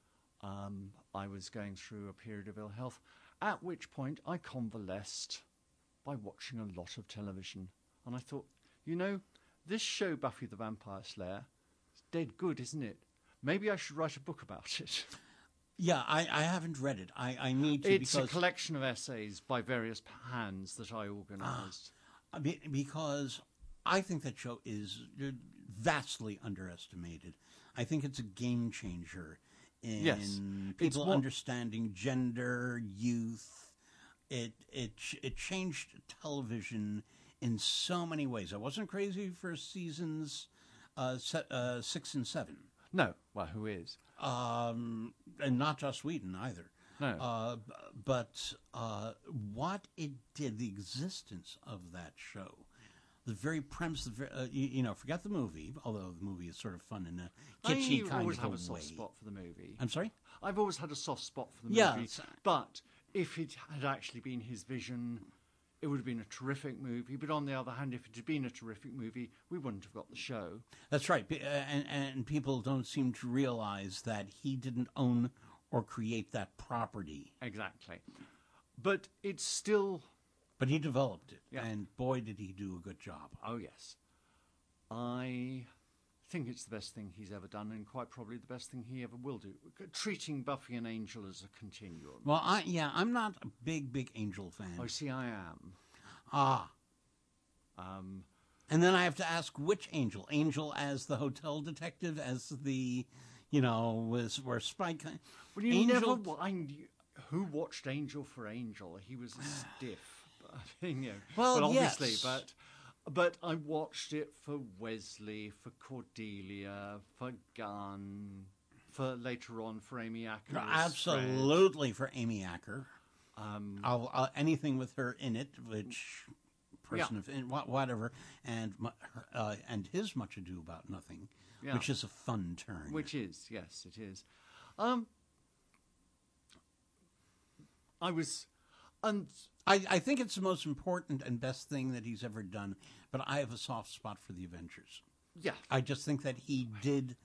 I was going through a period of ill health, at which point I convalesced by watching a lot of television. And I thought, this show, Buffy the Vampire Slayer, is dead good, isn't it? Maybe I should write a book about it. Yeah, I haven't read it. I need to. It's a collection of essays by various hands that I organised. Because I think that show is vastly underestimated. I think it's a game changer in people understanding gender, youth. It changed television in so many ways. I wasn't crazy for seasons 6 and 7. No, well, who is? And not Joss Whedon either. No. But what it did, the existence of that show, the very premise, forget the movie, although the movie is sort of fun in a kitschy kind of a way. I always have a soft spot for the movie. I'm sorry? I've always had a soft spot for the movie. But if it had actually been his vision, it would have been a terrific movie. But on the other hand, if it had been a terrific movie, we wouldn't have got the show. That's right. And people don't seem to realize that he didn't own or create that property. Exactly. But it's still... But he developed it. Yeah. And boy, did he do a good job. Oh, yes. I think it's the best thing he's ever done, and quite probably the best thing he ever will do. Treating Buffy and Angel as a continuum. Well, I'm not a big Angel fan. Oh, see, I am. And then I have to ask which Angel? Angel as the hotel detective, as the, where Spike... Well, you never... Who watched Angel for Angel? He was a stiff. Well, obviously, yes. But I watched it for Wesley, for Cordelia, for Gunn, for later on for Amy Acker. Absolutely for Amy Acker. Anything with her in it, which whatever, and his Much Ado About Nothing, which is a fun turn. Which is, yes, it is. I think it's the most important and best thing that he's ever done, but I have a soft spot for the Avengers. Yeah. I just think that he did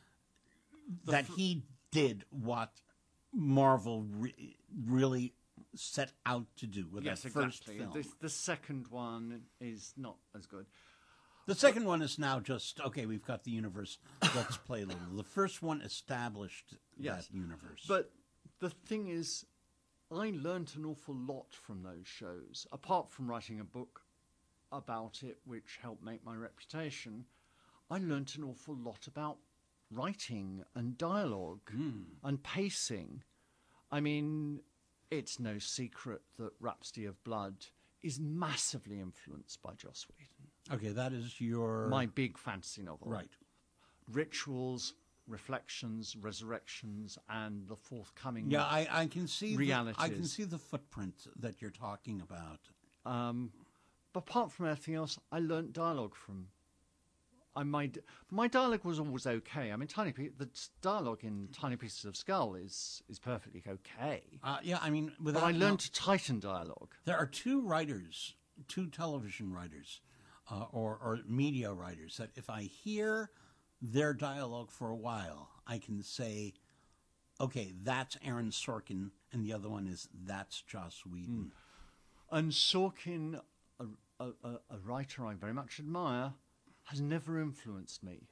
what Marvel really set out to do with that first film. The second one is not as good. The second one is now just, okay, we've got the universe, let's play a little. The first one established that universe. But the thing is, I learnt an awful lot from those shows. Apart from writing a book about it, which helped make my reputation, I learnt an awful lot about writing and dialogue and pacing. I mean, it's no secret that Rhapsody of Blood is massively influenced by Joss Whedon. Okay, that is your... My big fantasy novel. Right. Rituals, Reflections, Resurrections, and the forthcoming Yeah, I can see realities. I can see the footprint that you're talking about. But apart from anything else, I learnt dialogue from... my dialogue was always okay. I mean, the dialogue in Tiny Pieces of Skull is perfectly okay. Yeah, I mean, But I learned to tighten dialogue. There are two television writers, or media writers, that if I hear their dialogue for a while, I can say, okay, that's Aaron Sorkin, and the other one is, that's Joss Whedon. And Sorkin, a writer I very much admire, has never influenced me.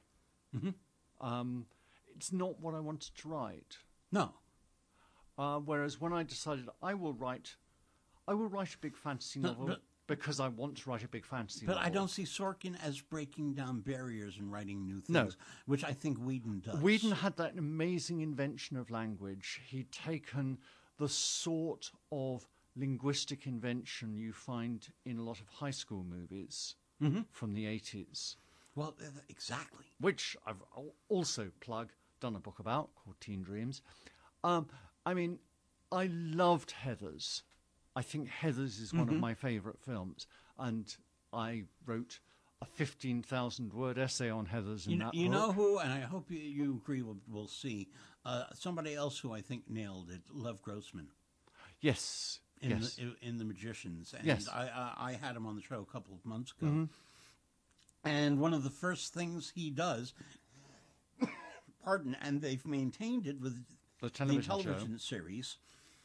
It's not what I wanted to write. No. Whereas when I decided I will write a big fantasy novel because I want to write a big fantasy novel. But I don't see Sorkin as breaking down barriers and writing new things, No. which I think Whedon does. Whedon had that amazing invention of language. He'd taken the sort of linguistic invention you find in a lot of high school movies from the 80s. Well, exactly. Which I've also done a book about called Teen Dreams. I mean, I loved Heathers. I think Heathers is one of my favourite films. And I wrote a 15,000-word essay on Heathers in that book. You know who, and I hope you agree, we'll see, somebody else who I think nailed it, Lev Grossman. Yes. In The Magicians. And Yes. I had him on the show a couple of months ago. And one of the first things he does, and they've maintained it with the television series,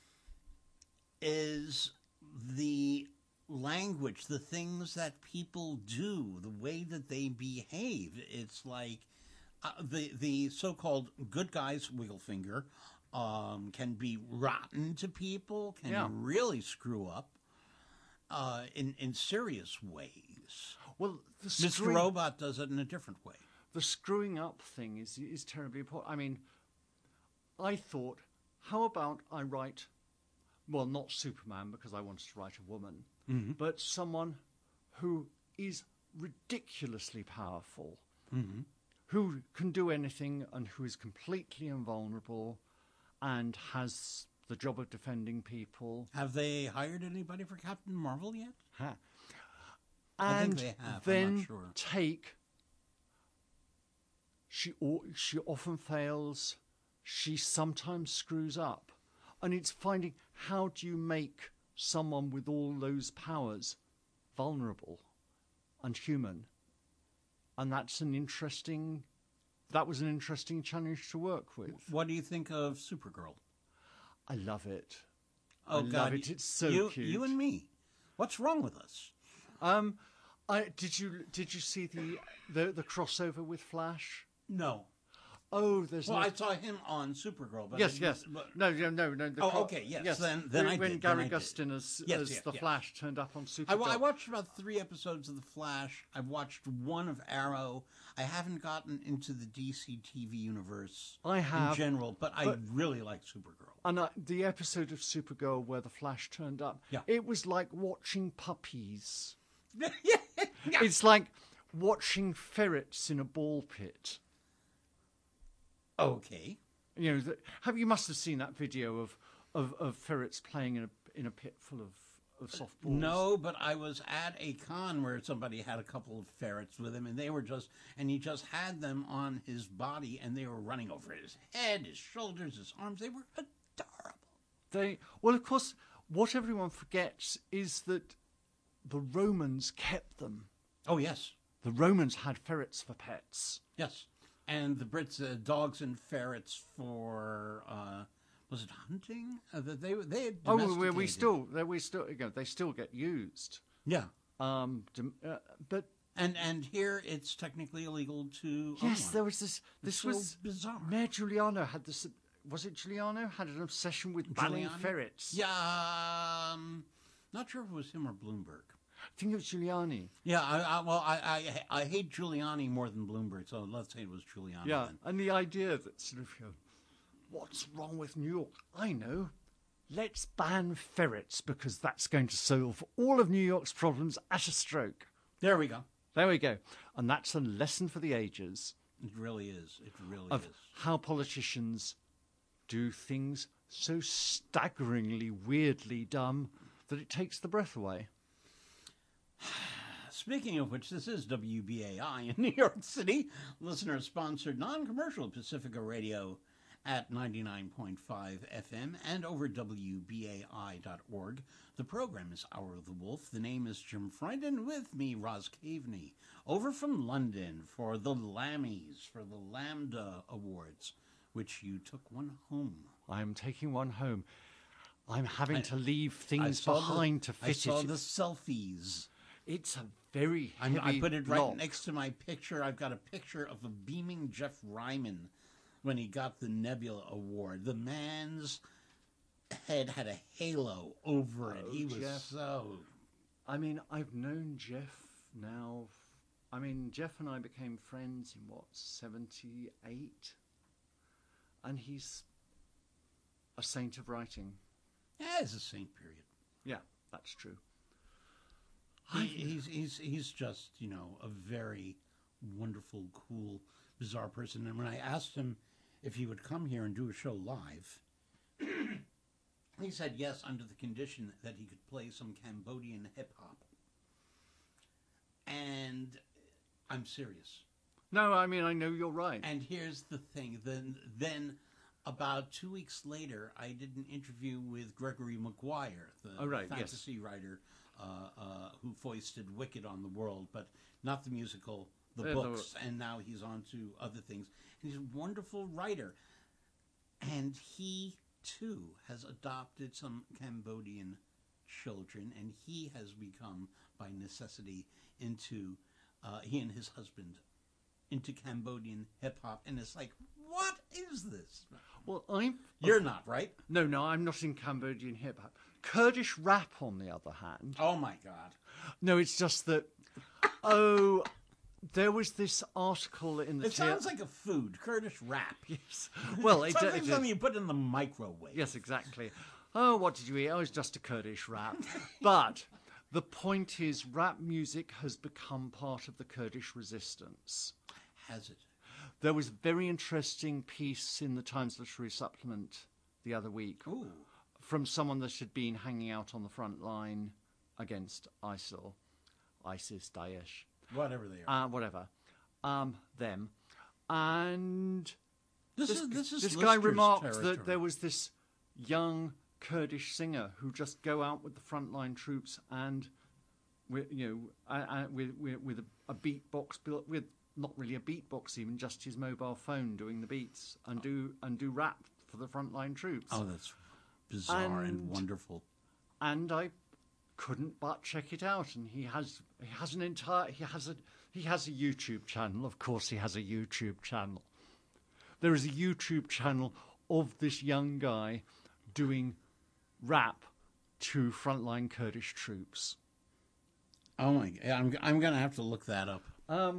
is the language, the things that people do, the way that they behave. It's like the so-called good guys, Wigglefinger, can be rotten to people, can really screw up in serious ways. Well, Mr. Robot does it in a different way. The screwing up thing is terribly important. I mean, I thought, how about I write, well, not Superman because I wanted to write a woman, but someone who is ridiculously powerful, who can do anything and who is completely invulnerable and has the job of defending people. Have they hired anybody for Captain Marvel yet? And I think they have. then I'm not sure. She often fails. She sometimes screws up. And it's finding how do you make someone with all those powers vulnerable and human. And that was an interesting challenge to work with. What do you think of Supergirl? I love it. Oh, I God. love it. It's so cute. You and me. What's wrong with us? Did you see the crossover with Flash? No. Oh, there's I saw him on Supergirl. But Yes. But, No. okay, yes. Then I when did. Gary Gustin as the yes. Flash turned up on Supergirl. I watched about 3 episodes of The Flash. I've watched 1 of Arrow. I haven't gotten into the DC TV universe I have, in general, but I really like Supergirl. And the episode of Supergirl where the Flash turned up, it was like watching puppies. It's like watching ferrets in a ball pit. Okay. You know, you must have seen that video of ferrets playing in a pit full of soft balls. No, but I was at a con where somebody had a couple of ferrets with him, and he just had them on his body, and they were running over his head, his shoulders, his arms. They were adorable. Well, of course, what everyone forgets is that the Romans kept them. Oh, yes. The Romans had ferrets for pets. Yes. And the Brits, dogs and ferrets for, was it hunting? They had domesticated. They still get used. Yeah. But and here it's technically illegal to. Yes, there was this. This was so bizarre. Mayor Giuliano had this. Was it Giuliano had an obsession with banning ferrets? Yeah. Not sure if it was him or Bloomberg. think it was Giuliani. Yeah, I hate Giuliani more than Bloomberg, so let's say it was Giuliani. Yeah, then. and the idea that sort of, what's wrong with New York? I know. Let's ban ferrets because that's going to solve all of New York's problems at a stroke. There we go. There we go. And that's a lesson for the ages. It really is. It really of is. how politicians do things so staggeringly, weirdly dumb that it takes the breath away. Speaking of which, this is WBAI in New York City, listener-sponsored non-commercial Pacifica Radio at 99.5 FM and over WBAI.org. The program is Hour of the Wolf. The name is Jim Frieden. With me, Roz Caveney, over from London for the Lammys, for the Lambda Awards, which you took one home. I'm taking one home. I'm having to leave things behind to fit it. I saw the selfies. It's a very heavy I put it right block. next to my picture. I've got a picture of a beaming Jeff Ryman when he got the Nebula Award. The man's head had a halo over it. He was Jeff. so... I mean, I've known Jeff now. I mean, Jeff and I became friends in, 78? And he's a saint of writing. Yeah, it's a saint period. Yeah, that's true. He's just, a very wonderful, cool, bizarre person. And when I asked him if he would come here and do a show live, he said yes, under the condition that he could play some Cambodian hip-hop. And I'm serious. No, I mean, I know you're right. And here's the thing. Then about 2 weeks later, I did an interview with Gregory Maguire, the fantasy writer who foisted Wicked on the world, but not the musical, the books, and now he's on to other things. And he's a wonderful writer. And he, too, has adopted some Cambodian children, and he has become, by necessity, he and his husband, into Cambodian hip-hop. And it's like, what is this? Well, You're not, right? No, I'm not in Cambodian hip-hop. Kurdish rap, on the other hand. Oh, my God. No, it's just that, there was this article in the... It sounds like a food, Kurdish rap. Yes. Well, it sounds like something you put in the microwave. Yes, exactly. Oh, what did you eat? Oh, it's just a Kurdish rap. But the point is, rap music has become part of the Kurdish resistance. Has it? There was a very interesting piece in the Times Literary Supplement the other week from someone that had been hanging out on the front line against ISIS, Daesh. Whatever they are. Them. And this guy remarked territory. that there was this young Kurdish singer who just go out with the frontline troops and with a beatbox, with not really a beatbox even, just his mobile phone doing the beats and do rap for the frontline troops. Oh, that's bizarre and wonderful. And I couldn't but check it out. And he has a YouTube channel. Of course, he has a YouTube channel. There is a YouTube channel of this young guy doing rap to frontline Kurdish troops. Oh my God! I'm going to have to look that up.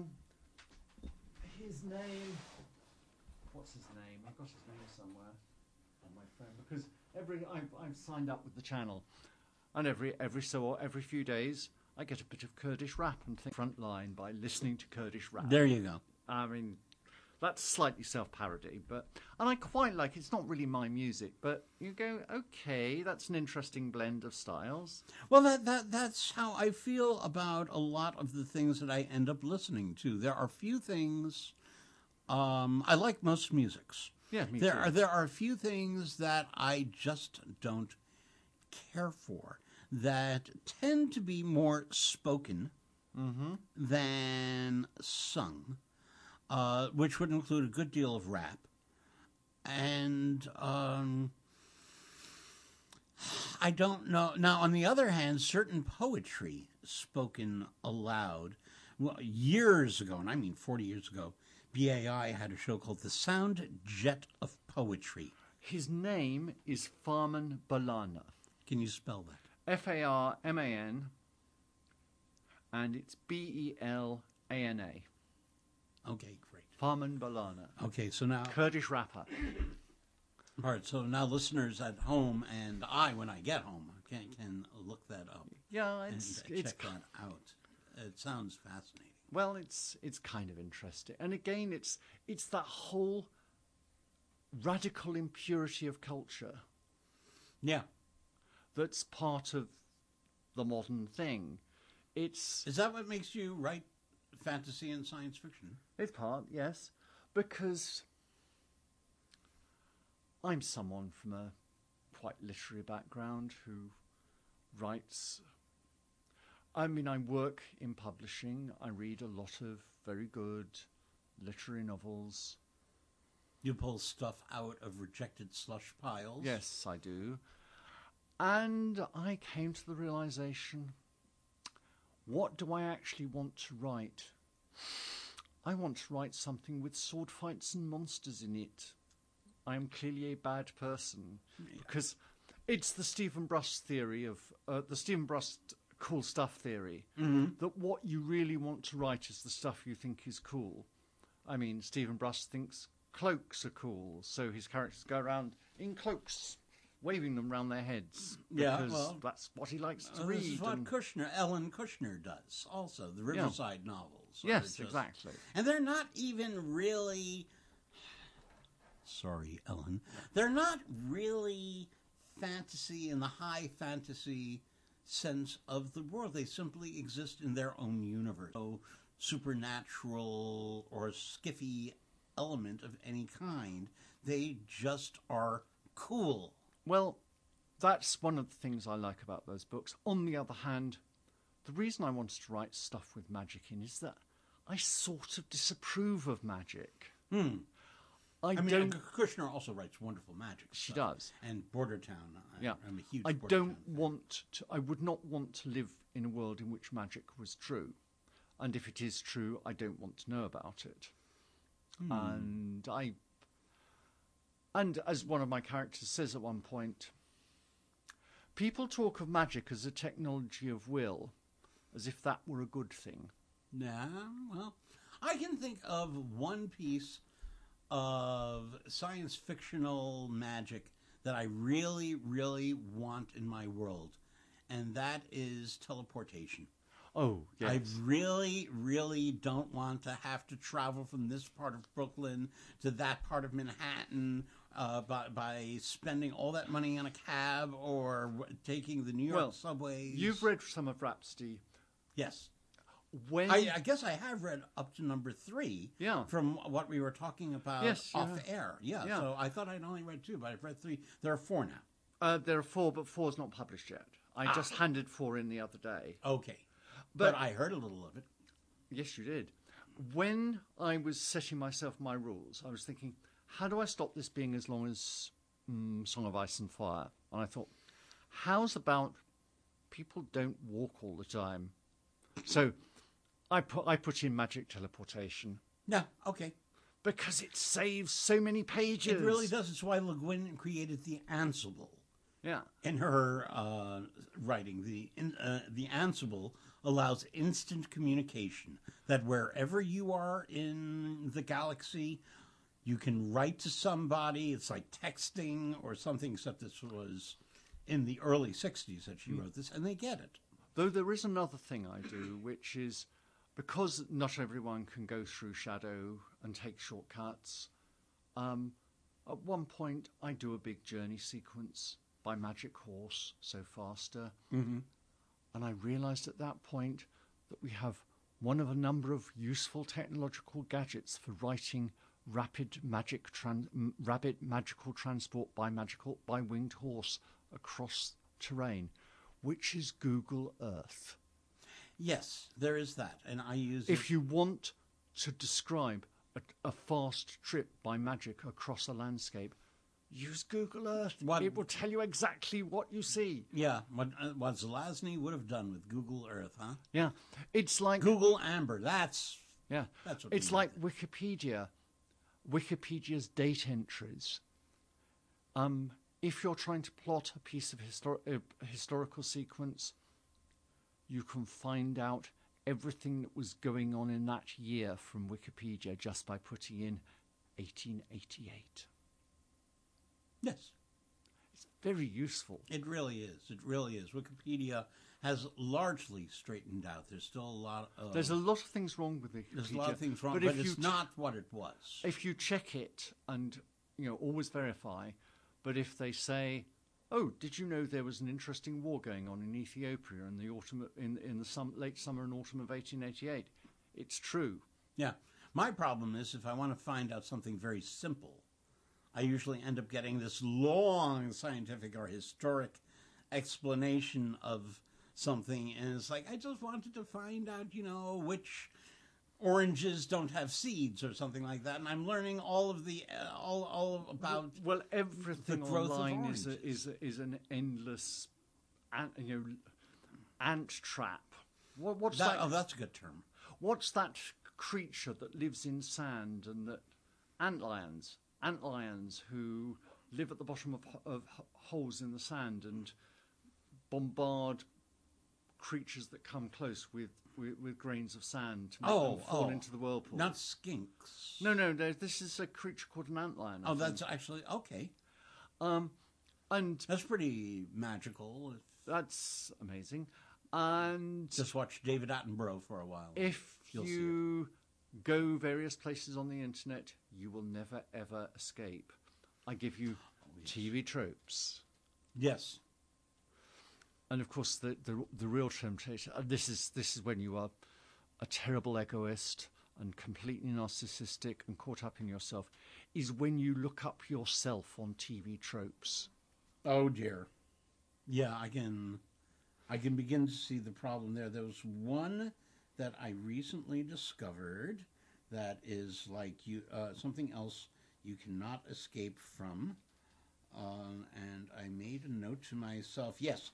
His name. What's his name? I've got his name somewhere on my phone because I've signed up with the channel, and every few days I get a bit of Kurdish rap and think frontline by listening to Kurdish rap. There you go. I mean, that's slightly self-parody, and I quite like it. It's not really my music, but you go, okay, that's an interesting blend of styles. Well, that's how I feel about a lot of the things that I end up listening to. There are few things I like most musics. Yeah, me too. There are a few things that I just don't care for that tend to be more spoken than sung. Which would include a good deal of rap. And I don't know. Now, on the other hand, certain poetry spoken aloud, years ago, and I mean 40 years ago, BAI had a show called The Sound Jet of Poetry. His name is Farman Balana. Can you spell that? Farman and it's Belana. Okay, great. Farman Balana. Okay, so now, Kurdish rapper. all right, so now listeners at home and I, when I get home, can look that up Yeah, and it's check that out. It sounds fascinating. well, it's kind of interesting, and again, it's that whole radical impurity of culture Yeah. that's part of the modern thing. It's Is that what makes you write fantasy and science fiction? part, yes, because I'm someone from a quite literary background who writes. I mean, I work in publishing. I read a lot of very good literary novels. You pull stuff out of rejected slush piles? Yes, I do. And I came to the realization, what do I actually want to write? I want to write something with sword fights and monsters in it. I am clearly a bad person because it's the Stephen Brust theory of the Stephen Brust cool stuff theory, that what you really want to write is the stuff you think is cool. I mean, Stephen Brust thinks cloaks are cool, so his characters go around in cloaks, waving them round their heads, because that's what he likes to read. This is what Ellen Kushner does also, the Riverside novels. Yes, exactly. And they're not even really, sorry, Ellen, they're not really fantasy in the high fantasy sense of the world. They simply exist in their own universe. No supernatural or skiffy element of any kind. They just are cool. Well, that's one of the things I like about those books. On the other hand, the reason I wanted to write stuff with magic in is that I sort of disapprove of magic. I mean, Kushner also writes wonderful magic. She stuff. does. And Bordertown. Yeah. I'm a huge I Bordertown don't fan. want to. I would not want to live in a world in which magic was true, and if it is true, I don't want to know about it. And as one of my characters says at one point, people talk of magic as a technology of will, as if that were a good thing. Nah, well, I can think of one piece of science fictional magic that I really, really want in my world, and that is teleportation. Oh, yes. I really, really don't want to have to travel from this part of Brooklyn to that part of Manhattan by spending all that money on a cab or taking the New York subways. You've read some of Rhapsody. Yes. When I guess I have read up to number 3 from what we were talking about off air. Yeah, so I thought I'd only read 2, but I've read 3. There are 4 now. There are 4, but 4's not published yet. I just handed 4 in the other day. Okay. But I heard a little of it. Yes, you did. When I was setting myself my rules, I was thinking, how do I stop this being as long as Song of Ice and Fire? And I thought, how's about people don't walk all the time? So I put in magic teleportation. Yeah, okay. Because it saves so many pages. It really does. It's why Le Guin created the Ansible. Yeah. In her writing, the Ansible allows instant communication, that wherever you are in the galaxy, you can write to somebody. It's like texting or something, except this was in the early 60s that she wrote this, and they get it. Though there is another thing I do, which is, because not everyone can go through Shadow and take shortcuts, at one point I do a big journey sequence by Magic Horse, so faster. Mm-hmm. And I realised at that point that we have one of a number of useful technological gadgets for writing rapid magical transport by winged horse across terrain, which is Google Earth. Yes, there is that, and I use If you want to describe a fast trip by magic across a landscape, use Google Earth. It will tell you exactly what you see. Yeah, what Zelazny would have done with Google Earth, huh? Yeah, it's like Google Amber. That's what it's like Wikipedia. Wikipedia's date entries. If you're trying to plot a piece of historical sequence, you can find out everything that was going on in that year from Wikipedia just by putting in 1888. Yes. It's very useful. It really is. It really is. Wikipedia has largely straightened out. There's still a lot of... There's a lot of things wrong with Wikipedia. There's a lot of things wrong, but it's not what it was. If you check it and, always verify, but if they say, oh, did you know there was an interesting war going on in Ethiopia in the autumn, in the late summer and autumn of 1888? It's true. Yeah. My problem is if I want to find out something very simple, I usually end up getting this long scientific or historic explanation of something, and it's like, I just wanted to find out, which oranges don't have seeds or something like that, and I'm learning all of the all about everything the growth online of is an endless ant trap. What's that? Oh, that's a good term. What's that creature that lives in sand and that antlions who live at the bottom of holes in the sand and bombard creatures that come close with grains of sand to make them fall into the whirlpool. Not skinks. No. This is a creature called an antlion. Oh, that's actually okay. And that's pretty magical. That's amazing. And just watch David Attenborough for a while. If you go various places on the internet, you will never ever escape. I give you TV tropes. Yes. And of course, the real temptation. This is when you are a terrible egoist and completely narcissistic and caught up in yourself. Is when you look up yourself on TV tropes. Oh dear. Yeah, I can begin to see the problem there. There was one that I recently discovered that is like something else you cannot escape from, and I made a note to myself. Yes.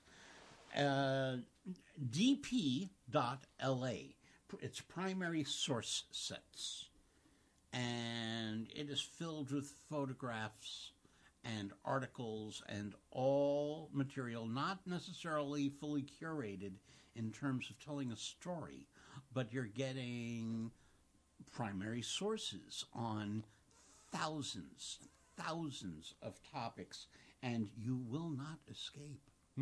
dp.la. It's primary source sets, and it is filled with photographs and articles and all material not necessarily fully curated in terms of telling a story, but you're getting primary sources on thousands of topics, and you will not escape.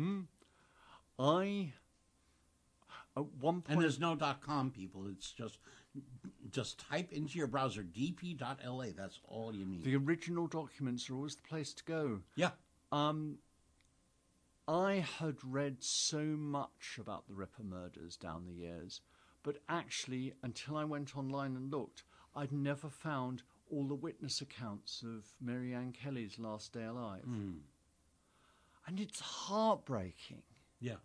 At one point, and there's no .com, people. It's just type into your browser dp.la. That's all you need. The original documents are always the place to go. Yeah. I had read so much about the Ripper murders down the years, but actually, until I went online and looked, I'd never found all the witness accounts of Mary Ann Kelly's last day alive. And it's heartbreaking. Yeah.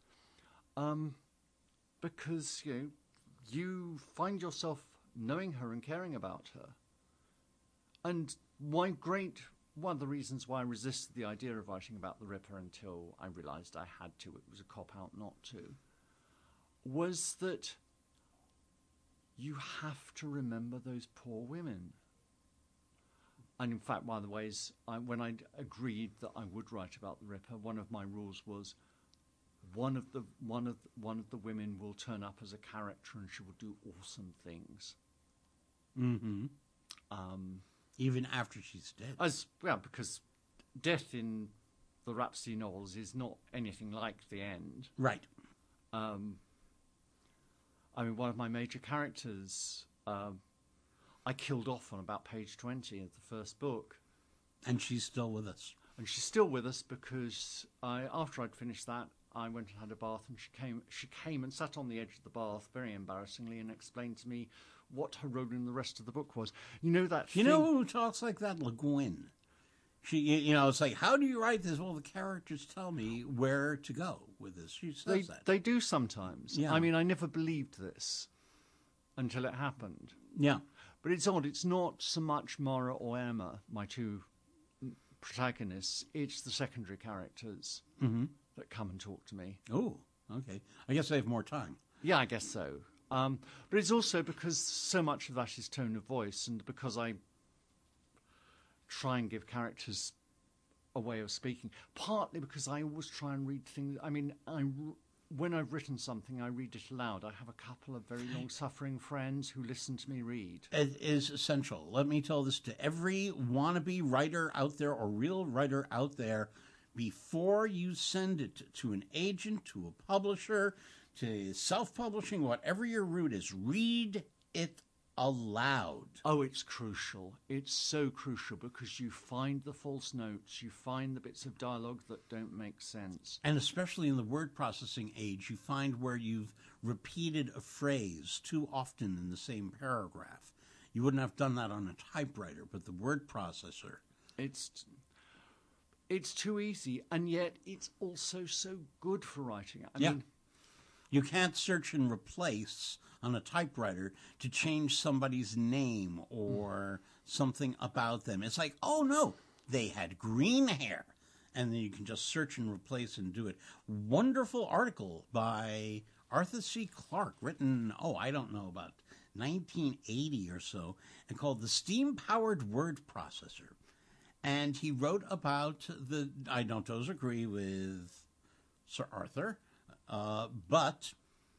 Because, you find yourself knowing her and caring about her. And one of the reasons why I resisted the idea of writing about the Ripper until I realised I had to, it was a cop-out not to, was that you have to remember those poor women. And in fact, one of the ways, when I agreed that I would write about the Ripper, one of my rules was one of the women will turn up as a character and she will do awesome things. Mm-hmm. Even after she's dead. Because death in the Rhapsody novels is not anything like the end. Right. One of my major characters, I killed off on about page 20 of the first book. And she's still with us. And she's still with us because after I'd finished that, I went and had a bath, and she came and sat on the edge of the bath, very embarrassingly, and explained to me what her role in the rest of the book was. You know who talks like that? Le Guin. She, it's like, how do you write this? Well, the characters tell me where to go with this. She says that. They do sometimes. Yeah. I mean, I never believed this until it happened. Yeah. But it's odd. It's not so much Mara or Emma, my two protagonists. It's the secondary characters that come and talk to me. Oh, okay. I guess they have more time. Yeah, I guess so. But it's also because so much of that is tone of voice, and because I try and give characters a way of speaking. Partly because I always try and read things. I mean, I when I've written something, I read it aloud. I have a couple of very long-suffering friends who listen to me read. It is essential. Let me tell this to every wannabe writer out there or real writer out there. Before you send it to an agent, to a publisher, to self-publishing, whatever your route is, read it aloud. Oh, it's crucial. It's so crucial because you find the false notes, you find the bits of dialogue that don't make sense. And especially in the word processing age, you find where you've repeated a phrase too often in the same paragraph. You wouldn't have done that on a typewriter, but the word processor. It's too easy, and yet it's also so good for writing. I mean, you can't search and replace on a typewriter to change somebody's name or something about them. It's like, oh no, they had green hair. And then you can just search and replace and do it. Wonderful article by Arthur C. Clarke, written, I don't know, about 1980 or so, and called The Steam-Powered Word Processor. And he wrote about I don't always agree with Sir Arthur, but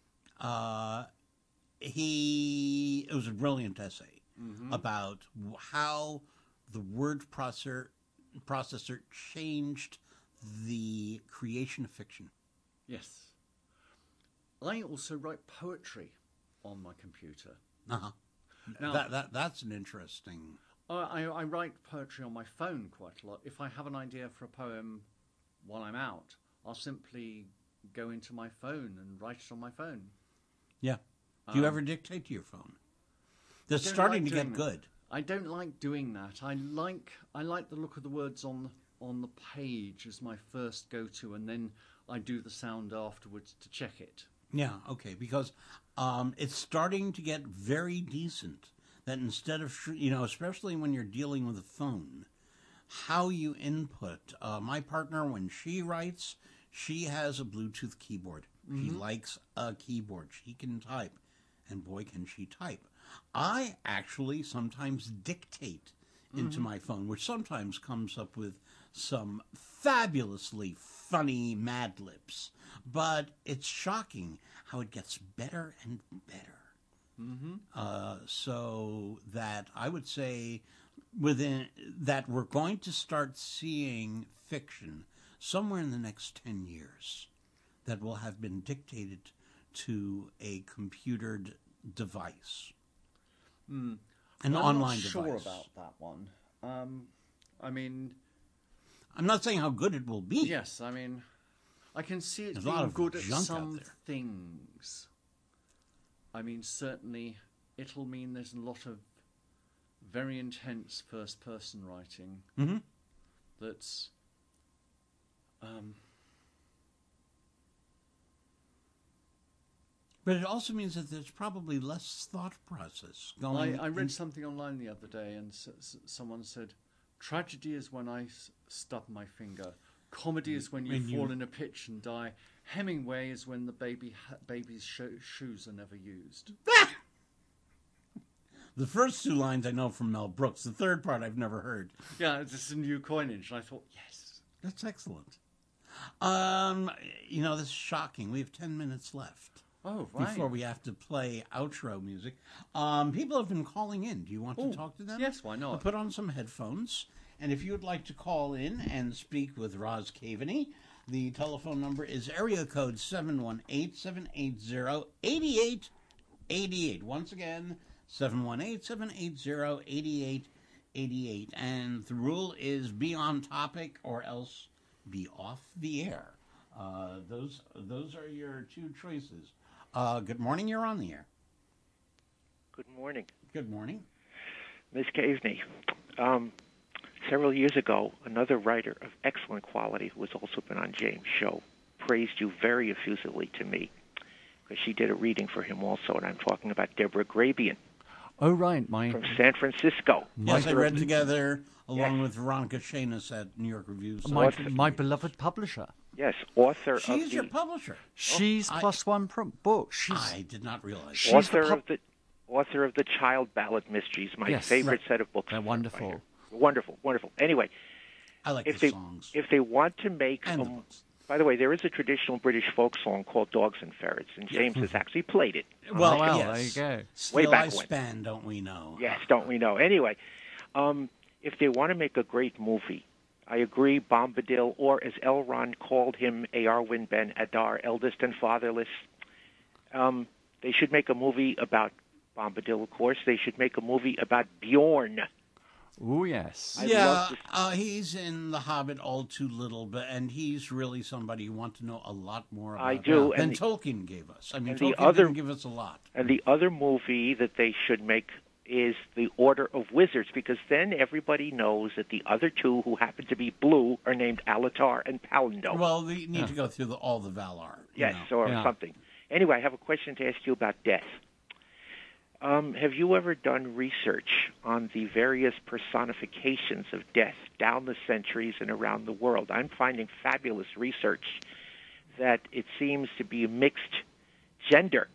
it was a brilliant essay about how the word processor changed the creation of fiction. Yes. I also write poetry on my computer. Uh-huh. Now, that's an interesting... I write poetry on my phone quite a lot. If I have an idea for a poem while I'm out, I'll simply go into my phone and write it on my phone. Yeah. Do you ever dictate to your phone? They're starting to get good. I don't like doing that. I like the look of the words on the page as my first go-to, and then I do the sound afterwards to check it. Yeah, okay, because it's starting to get very decent that instead of, especially when you're dealing with a phone, how you input. My partner, when she writes, she has a Bluetooth keyboard. She likes a keyboard. She can type, and boy, can she type. I actually sometimes dictate into my phone, which sometimes comes up with some fabulously funny Mad Libs. But it's shocking how it gets better and better. So that I would say within that we're going to start seeing fiction somewhere in the next 10 years that will have been dictated to a computered device. An online device. I'm not sure about that one. I mean... I'm not saying how good it will be. Yes, I mean... I can see it There's a lot being of good at junk out some there. things. I mean, certainly it'll mean there's a lot of very intense first-person writing that's... But it also means that there's probably less thought process going. I read something online the other day, and someone said, "Tragedy is when I stub my finger. Comedy is when you fall in a pitch and die. Hemingway is when the baby's shoes are never used." The first two lines I know from Mel Brooks. The third part I've never heard. Yeah, it's just a new coinage, and I thought, yes, that's excellent. This is shocking. We have 10 minutes left. Oh, right. Before we have to play outro music. People have been calling in. Do you want to talk to them? Yes, why not? We'll put on some headphones. And if you would like to call in and speak with Roz Caveney, the telephone number is area code 718-780-8888. Once again, 718-780-8888. And the rule is be on topic or else be off the air. Those are your two choices. Good morning, you're on the air. Good morning. Good morning. Ms. Caveney, several years ago, another writer of excellent quality who has also been on James' show praised you very effusively to me because she did a reading for him also, and I'm talking about Deborah Grabian. Oh, right. From San Francisco. Yes, I read together along with Veronica Shanis at New York Review. My beloved publisher. Yes, author She's of your publisher. She's plus one book. I did not realize. Author of the Child Ballad Mysteries, my favorite set of books. They're wonderful. Wonderful, wonderful. Anyway, I like the songs. If they want to make and the books. By the way, there is a traditional British folk song called Dogs and Ferrets, and James has actually played it. Well, well, yes. there you go. Still Way back I when. span, don't we know? Yes, don't we know? Anyway, if they want to make a great movie, I agree, Bombadil, or as Elrond called him, Eowyn Ben Adar, eldest and fatherless. They should make a movie about Bombadil, of course. They should make a movie about Bjorn. Oh, yes. I Yeah, love he's in The Hobbit all too little, and he's really somebody you want to know a lot more about I do, than and Tolkien gave us. I mean, and the Tolkien other- didn't give us a lot. And the other movie that they should make is The Order of Wizards, because then everybody knows that the other two, who happen to be blue, are named Alatar and Palindoe. Well, they need to go through all the Valar. Yes, you know. or something. Anyway, I have a question to ask you about death. Have you ever done research on the various personifications of death down the centuries and around the world? I'm finding fabulous research that it seems to be mixed gender.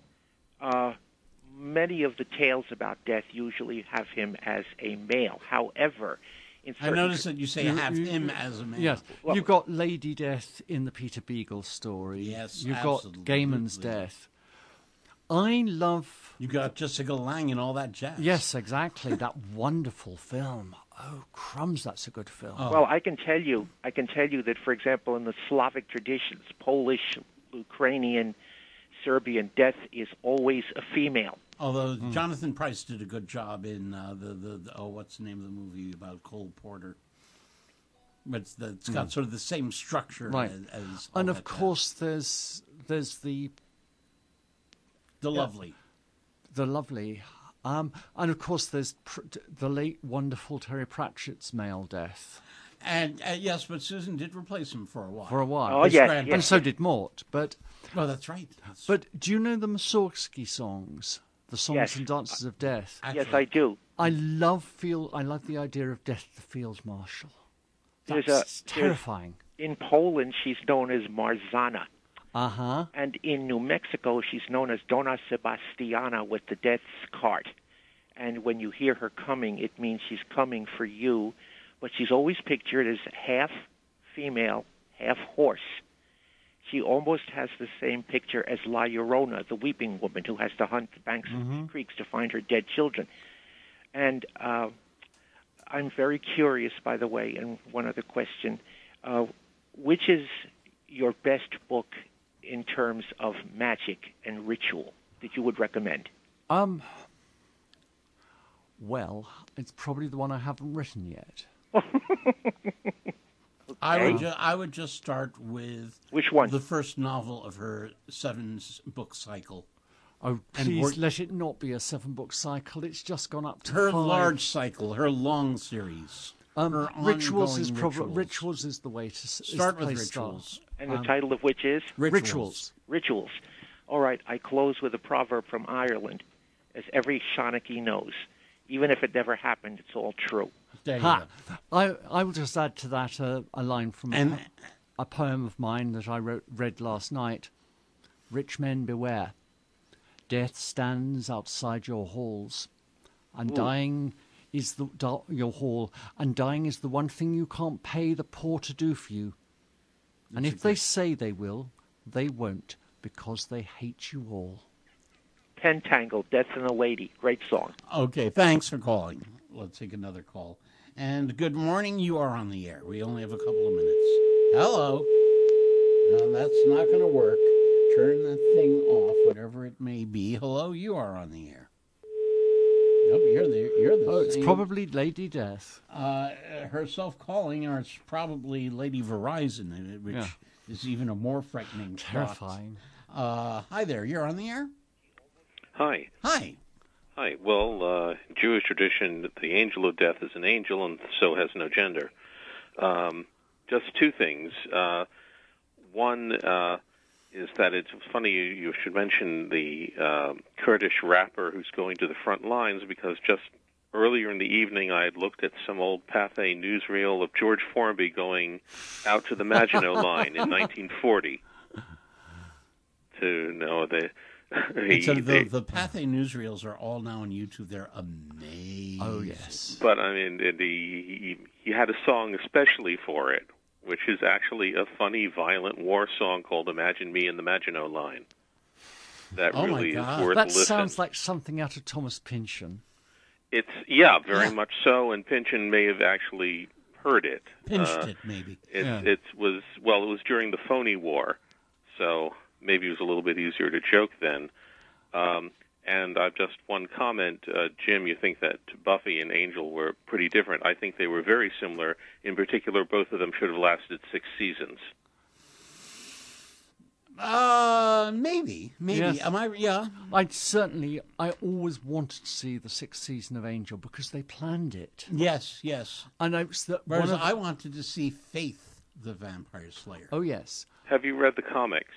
Many of the tales about death usually have him as a male. However, in I certain noticed that you say have him as a man. Yes, Well- you've got Lady Death in the Peter Beagle story. Yes, you've absolutely. got Gaiman's death. I love. You got Jessica Lange and all that jazz. Yes, exactly. That wonderful film. Oh, crumbs! That's a good film. Oh. Well, I can tell you that, for example, in the Slavic traditions, Polish, Ukrainian, Serbian, death is always a female. Although Jonathan Pryce did a good job in the what's the name of the movie about Cole Porter? But it's got sort of the same structure Right. as all And that of course, there's the jazz. The lovely. and of course there's the late wonderful Terry Pratchett's male death And yes, but Susan did replace him for a while. for a while. Oh, His yes, grand- yes. And so did Mort. But that's right. do you know the Mussorgsky songs, the songs Yes. and dances of death? Yes, I do. I love the idea of Death the Field Marshal. There's That's a- terrifying. In Poland, she's known as Marzana. Uh-huh. And in New Mexico, she's known as Dona Sebastiana with the death's cart. And when you hear her coming, it means she's coming for you. But she's always pictured as half female, half horse. She almost has the same picture as La Llorona, the weeping woman who has to hunt the banks of creeks to find her dead children. And I'm very curious, by the way, and one other question. Which is your best book in terms of magic and ritual that you would recommend? Well, it's probably the one I haven't written yet. I would just start with Which one? the first novel of her 7-book cycle. Oh, And please work- let it not be a 7-book cycle. It's just gone up to Her 5. large cycle, her long series. Her Rituals ongoing is probably rituals. Rituals is the way to Start is the with place to start. rituals. And the title of which is? Rituals. Rituals. All right, I close with a proverb from Ireland. As every Shawnee knows, even if it never happened, it's all true. There you Ha! go. I will just add to that a line from And- a poem of mine that I read last night. Rich men beware. Death stands outside your halls, and dying is your hall, and dying is the one thing you can't pay the poor to do for you. And if they say they will, they won't, because they hate you all. Pentangle, Death and a Lady. Great song. Okay, thanks for calling. Let's take another call. And good morning, you are on the air. We only have a couple of minutes. Hello. No, that's not going to work. Turn that thing off, whatever it may be. Hello, you are on the air. Nope, you're the Oh, it's same. probably Lady Death. Herself calling, or it's probably Lady Verizon, which Yeah. is even a more frightening thought. Terrifying. Hi there, you're on the air? Hi. Hi. Hi. Well, Jewish tradition, the angel of death is an angel and so has no gender. Just two things. One is that it's funny you should mention the Kurdish rapper who's going to the front lines, because just earlier in the evening I had looked at some old Pathé newsreel of George Formby going out to the Maginot Line in 1940. To know the... The Pathé newsreels are all now on YouTube. They're amazing. Oh, yes. But I mean, he had a song especially for it, which is actually a funny, violent war song called Imagine Me in the Maginot Line. That Oh, my really is God. worth That listening. sounds like something out of Thomas Pynchon. It's, very much so, and Pynchon may have actually heard it. Pinched it, maybe. It was during the Phony War, so maybe it was a little bit easier to joke then. And I've just one comment, Jim, you think that Buffy and Angel were pretty different. I think they were very similar. In particular, both of them should have lasted 6 seasons. Maybe. Yes. Am I? Yeah. I always wanted to see the 6th season of Angel because they planned it. Yes. And I was that Whereas one of I wanted to see Faith, the Vampire Slayer. Oh yes, Have you read the comics?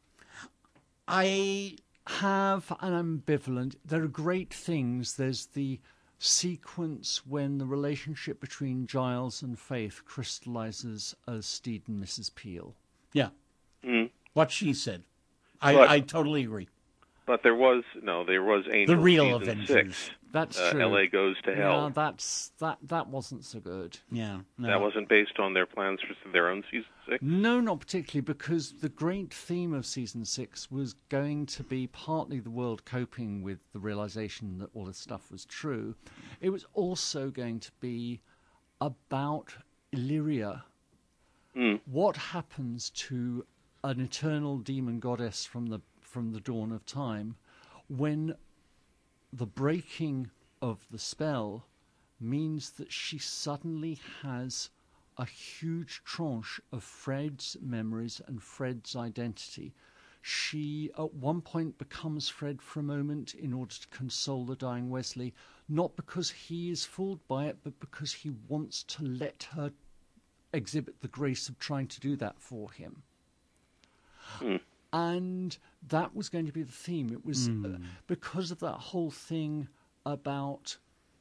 I have an ambivalent. There are great things. There's the sequence when the relationship between Giles and Faith crystallizes as Steed and Mrs. Peel. yeah. Mm. What she said. But- I totally agree. But there was Angel The real season Avengers. 6. That's true. L.A. Goes to Hell. Yeah, that wasn't so good. Yeah. No. That wasn't based on their plans for their own season 6? No, not particularly, because the great theme of season 6 was going to be partly the world coping with the realization that all this stuff was true. It was also going to be about Illyria. What happens to an eternal demon goddess from the dawn of time when the breaking of the spell means that she suddenly has a huge tranche of Fred's memories and Fred's identity. She at one point becomes Fred for a moment in order to console the dying Wesley, not because he is fooled by it, but because he wants to let her exhibit the grace of trying to do that for him. And that was going to be the theme. It was because of that whole thing about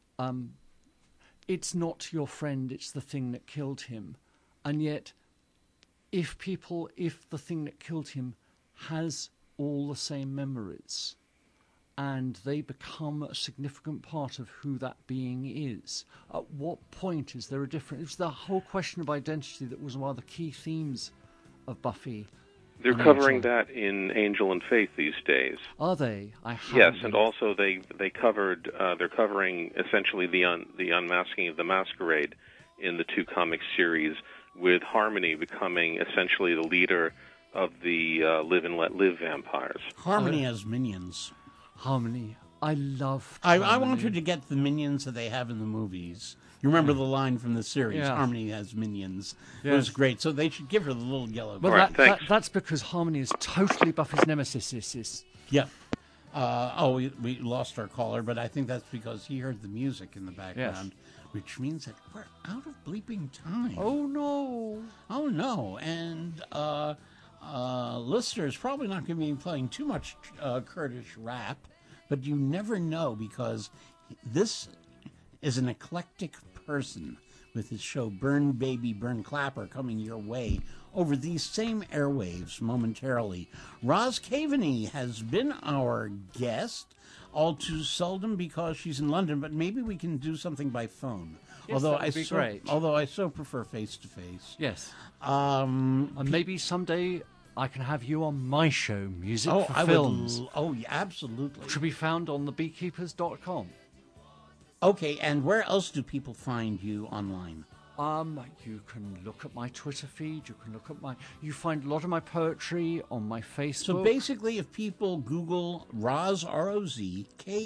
it's not your friend, it's the thing that killed him. And yet, if the thing that killed him has all the same memories and they become a significant part of who that being is, at what point is there a difference? It was the whole question of identity that was one of the key themes of Buffy. They're covering that in Angel and Faith these days. Are they? I haven't. Yes, and also they're covering essentially the unmasking of the Masquerade in the 2 comic series, with Harmony becoming essentially the leader of the Live and Let Live vampires. Harmony has minions. Harmony. I love I want her to get the minions that they have in the movies. You remember the line from the series, Yeah. Harmony has minions. It Yes. was great. So they should give her the little yellow Well, All right, thanks. that's because Harmony is totally Buffy's nemesis. Yeah. We lost our caller, but I think that's because he heard the music in the background, which means that we're out of bleeping time. Oh, no. Oh, no. And listeners probably not going to be playing too much Kurdish rap, but you never know, because this is an eclectic person with his show Burn Baby Burn Clapper coming your way over these same airwaves momentarily. Roz Caveney has been our guest, all too seldom because she's in London, but maybe we can do something by phone. Yes, that would be great. Although I so prefer face-to-face. Yes. Um, And maybe someday I can have you on my show, Music oh, for I Films, would. Oh, yeah, absolutely. which will be found on thebeekeepers.com. Okay, and where else do people find you online? You can look at my Twitter feed. You find a lot of my poetry on my Facebook. So basically, if people Google Roz, R-O-Z,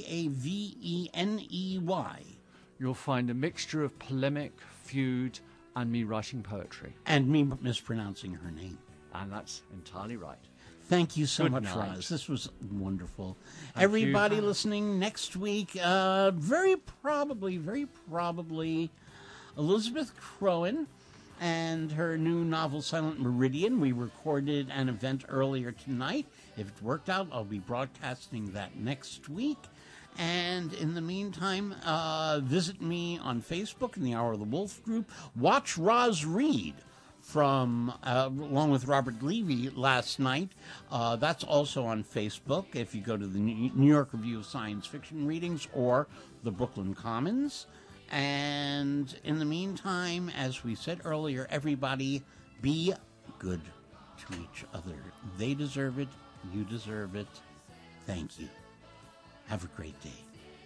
Kaveney, you'll find a mixture of polemic, feud, and me writing poetry. and me mispronouncing her name. And that's entirely right. Thank you so Good much, night. Roz. This was wonderful. Thank Everybody you. listening next week, very probably, Elizabeth Crowan and her new novel, Silent Meridian. We recorded an event earlier tonight. If it worked out, I'll be broadcasting that next week. And in the meantime, visit me on Facebook in the Hour of the Wolf group. Watch Roz read from along with Robert Levy last night. That's also on Facebook if you go to the New York Review of Science Fiction Readings or the Brooklyn Commons. And in the meantime, as we said earlier, everybody Be good to each other. They deserve it. You deserve it. Thank you. Have a great day.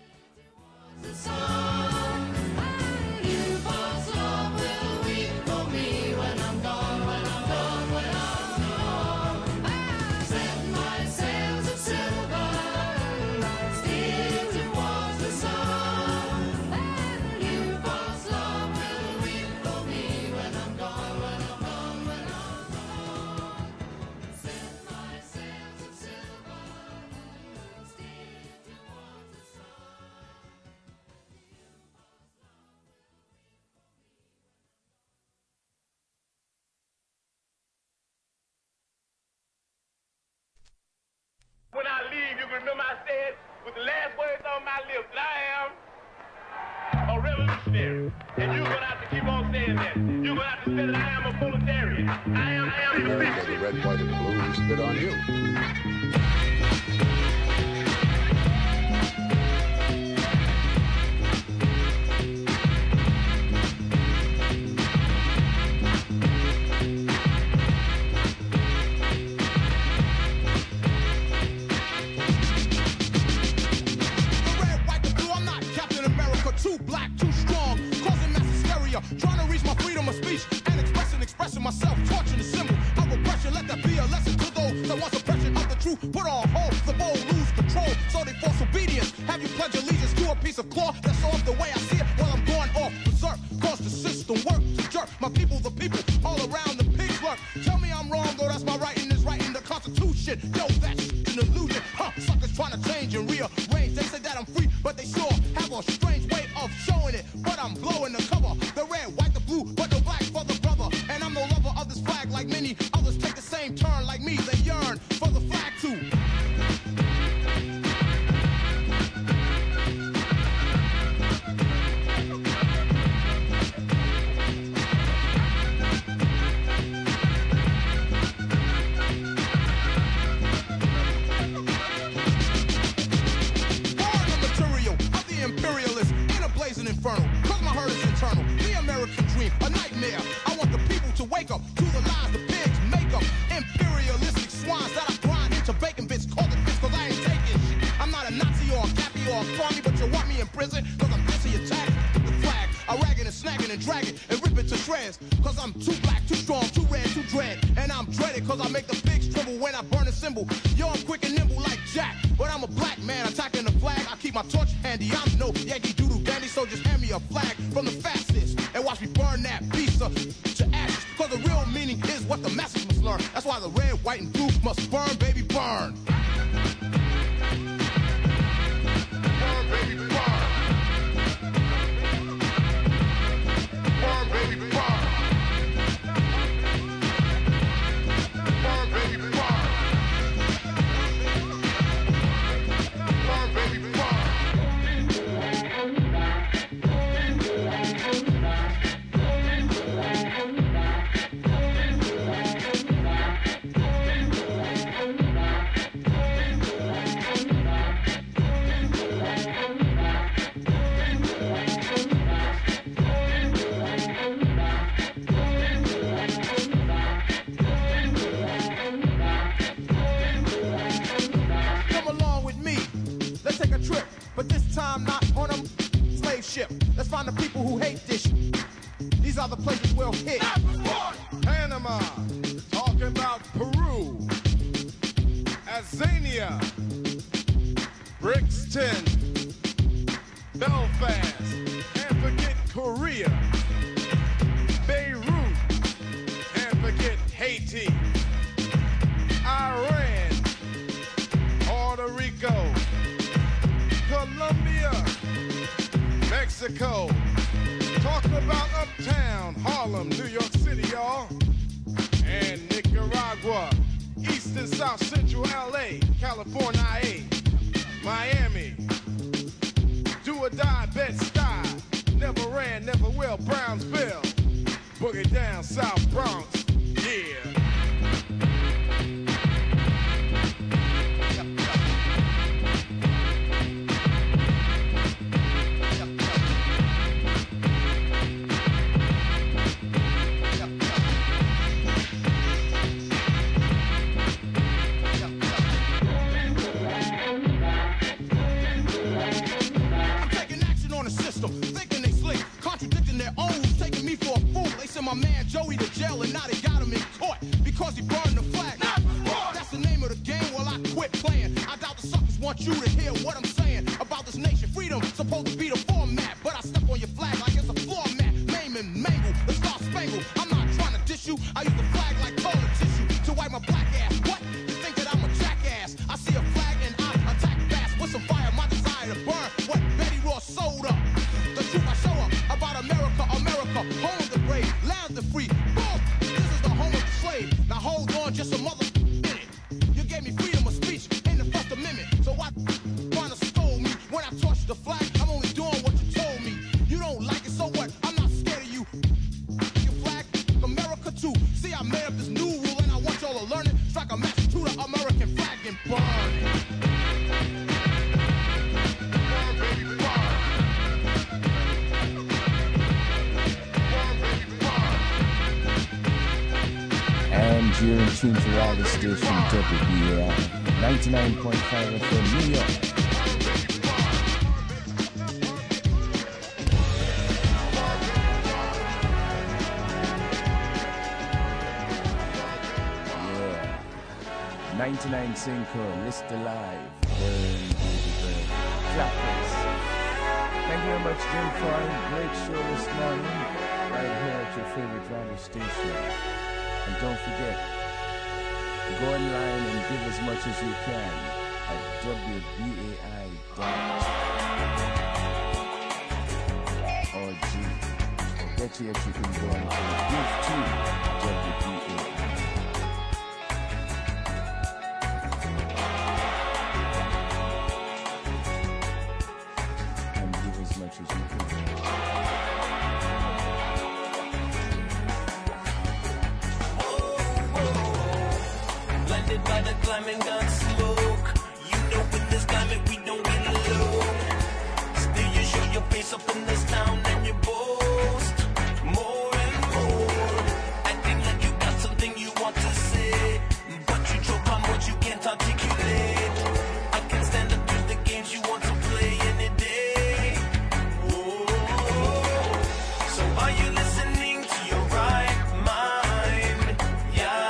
When I leave, you can remember I said with the last words on my lips that I am a revolutionary. And you're going to have to keep on saying that. You're going to have to say that I am a proletarian. I am the America, the red, white, and blue, we spit on you. Expressing myself, torching the symbol of oppression. Let that be a lesson to those that want suppression of the truth. Put on hold, the bold lose control, so they force obedience. Have you pledge allegiance to a piece of cloth that's off the way I see it? While I'm going off berserk, cause the system work to jerk. My people, the people, all around the pigs lurk. Tell me I'm wrong, though that's my writing is writing the Constitution. Yo, that's an illusion, huh? Suckers trying to change and rearrange. They say that I'm free, but they sure have a strange way of showing it. But I'm blowing the cover, the red, white, the blue, but no black for the brother. And I'm no lover of this flag like many others take the same turn like me. They yearn for the flag too. Inferno, cause my hurt is internal. The American dream, a nightmare. I want the people to wake up to the lies the pigs make up. Imperialistic swines that I grind into bacon bits. Call it bits cause I ain't taking shit. I'm not a Nazi or a Cappy or a Crummy, but you want me in prison cause I'm anti-attack. The flag, I ragging and snagging and dragging and rip it to shreds. Cause I'm too black, too strong, too red, too dread. And I'm dreaded cause I make the pigs tremble when I burn a symbol. Yo, I'm quick and nimble like Jack, but I'm a black man attacking the flag. I keep my torch handy. I'm no Yankee Doodle dandy, so just hand me a flag from the fastest and watch me burn that piece to ashes. Cause the real meaning is what the masses must learn. That's why the red, white, and blue must burn, baby, burn. Burn, baby, burn. Burn, baby, burn. Burn, baby, burn. Burn, baby, burn. But this time not on a slave ship. Let's find the people who hate this shit. These are the places we'll hit. Panama, talking about Peru, Azania, Brixton, Belfast, can't forget Korea, Beirut, can't forget Haiti, Iran, Puerto Rico, Colombia, Mexico, talking about Uptown, Harlem, New York City, y'all, and Nicaragua, East and South Central LA, California, IA, Miami, do or die, Bed-Stuy, never ran, never will, Brownsville, boogie down, South Bronx, yeah. flag like it's a floor mat. Maim and mangle, the star spangle. I'm not trying to dish you. I use the flag like toilet tissue to wipe my black ass. What? You think that I'm a jackass? I see a flag and I attack fast with some fire. My desire to burn what Betty Ross sold up. The truth I show up about America, America, home of the brave, land of the free. Boom! This is the home of the slave. Now hold on, just a mother minute. You gave me freedom of speech in the First Amendment. So why trying to scold me when I touch the flag? I'm only doing what you told me. You don't like it, so what? I'm not scared of you. Your flag, America too. See, I made up this new rule and I want y'all to learn it. Strike a match to the American flag and burn it. And you're in tune to Radio Station WBAI 99.5 FM New York. Yeah. 99 Cinco, List Alive. Burn, baby, burn. Clappers. Thank you very much, Jim Fine. Great show this morning. Right here at your favorite radio station. And don't forget, go online and give as much as you can at WBAI.org. I bet you that you can go and give to WBAI. And give as much as you can. By the climbing gun smoke, you know in this climate we don't get alone. Still you show your face up in this town and you boast more and more, acting like you got something you want to say, but you choke on what you can't articulate. I can stand up to the games you want to play any day. Whoa. So are you listening to your right mind? Yeah.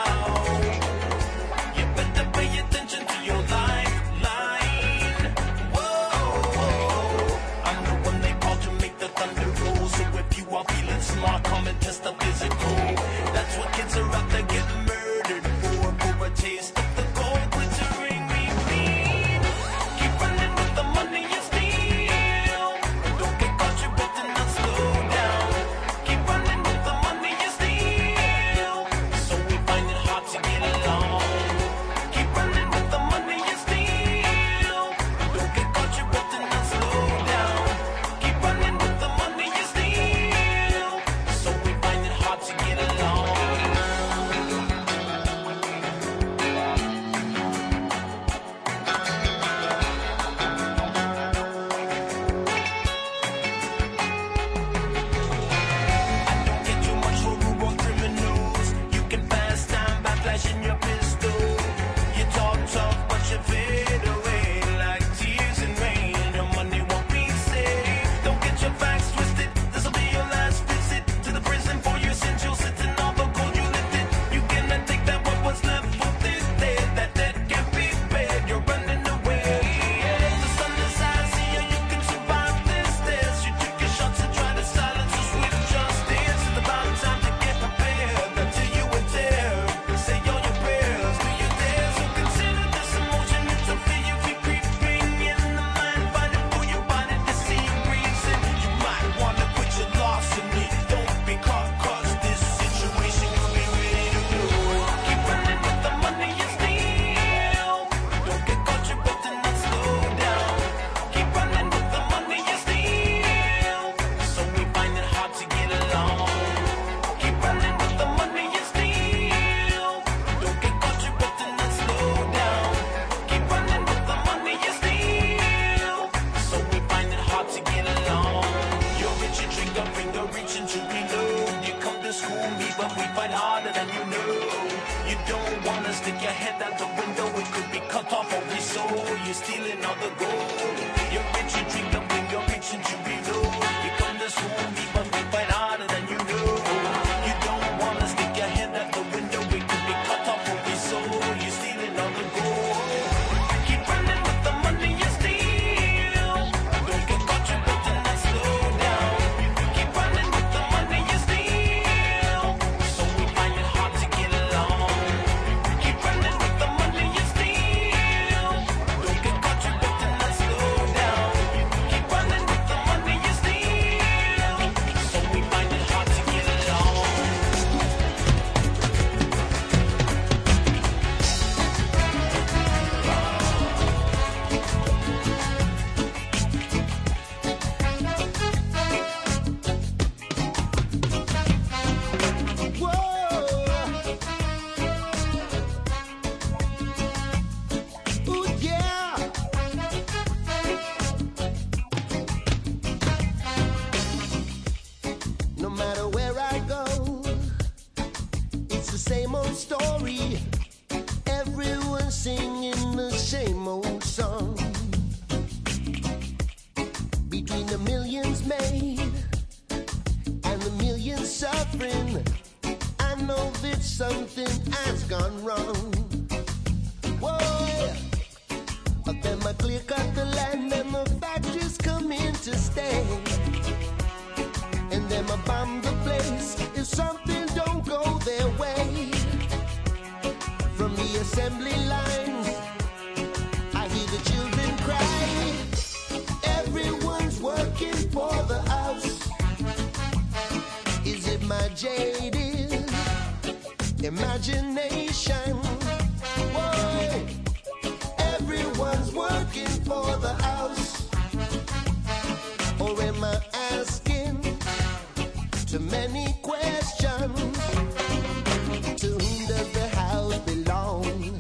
Pay attention to your lifeline. Whoa, I'm the one they call to make the thunder roll. So if you are feeling smart, come and test the physical. That's what kids are out there getting murdered for a taste of the gold glittering repeat. Keep running with the money you steal. Don't get caught, you better not slow down. Keep running with the money you steal. So we find it hard to get along. Running with the money you steal. Don't get caught, you better not slow down. Keep running with the money you steal. So we find it hard to get along. I don't get too much for rural criminals. You can pass time by flashing your pistol. You talk tough, but you fade away like tears in rain. Your money won't be safe. Don't get your facts twisted. This'll be your last visit to the prison for your sins. You'll sit in all the gold you lifted. You cannot take that what's left for this day. That debt can't be paid. You're running away. The sun is high, see how you can survive this test. You took your shots and try to silence us with justice. It's about time to get prepared. Until you were there, say all your prayers. Do you dare? So consider this emotion. It's a fear you keep creeping in the mind, fighting for your body to see reason. You might wanna quit your loss in me. Don't be caught, cause this situation could be ready to go. Keep running with the money you steal. Don't get caught, you better not slow down. Keep running with the money you steal. So we find it hard to get along. Keep running with the money you steal. Don't get caught, you better not slow down. Keep running with the money you steal. So we find it hard to get along. You're rich and drink a finger, reaching to reload. You come to school me, but we fight harder than you know. You don't wanna stick your head out the window. It could be cut off or resold. You're stealing all the gold. You're rich and drink a finger, reaching to reload. You come to school me, but we fight harder than you know. You don't wanna stick your head out the window. It could be cut off or resold. You're stealing all the gold. Keep running with the money you steal. Don't get caught, you better not slow down. something has gone wrong. Whoa, then I clear cut the land and the factories come in to stay. And then I bomb the place if something don't go their way. From the assembly lines, I hear the children cry. Everyone's working for the house. Is it my jaded imagination? Whoa, everyone's working for the house. Or am I asking too many questions? To whom does the house belong?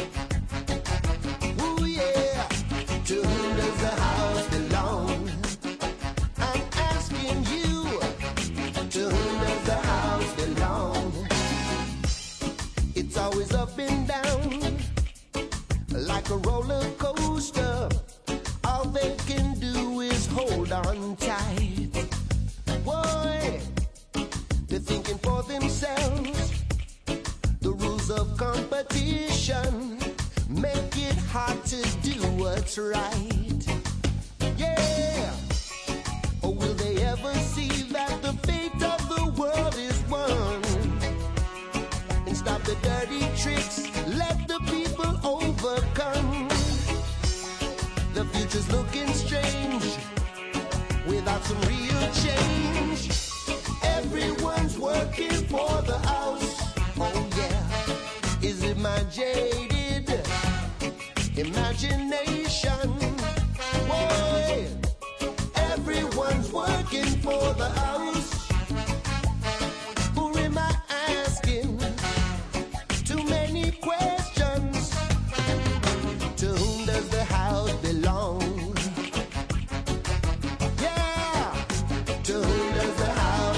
Ooh yeah, to whom does the house belong? I'm asking you, to whom does the house belong? It's always up and down, like a roller coaster. All they can do is hold on tight. Boy, they're thinking for themselves. The rules of competition make it hard to do what's right. Yeah, or will they ever see that the fate of the world is won? And stop the dirty tricks, let the people overcome. The future's looking strange without some real change. Everyone's working for the house. Oh yeah, is it my jaded imagination?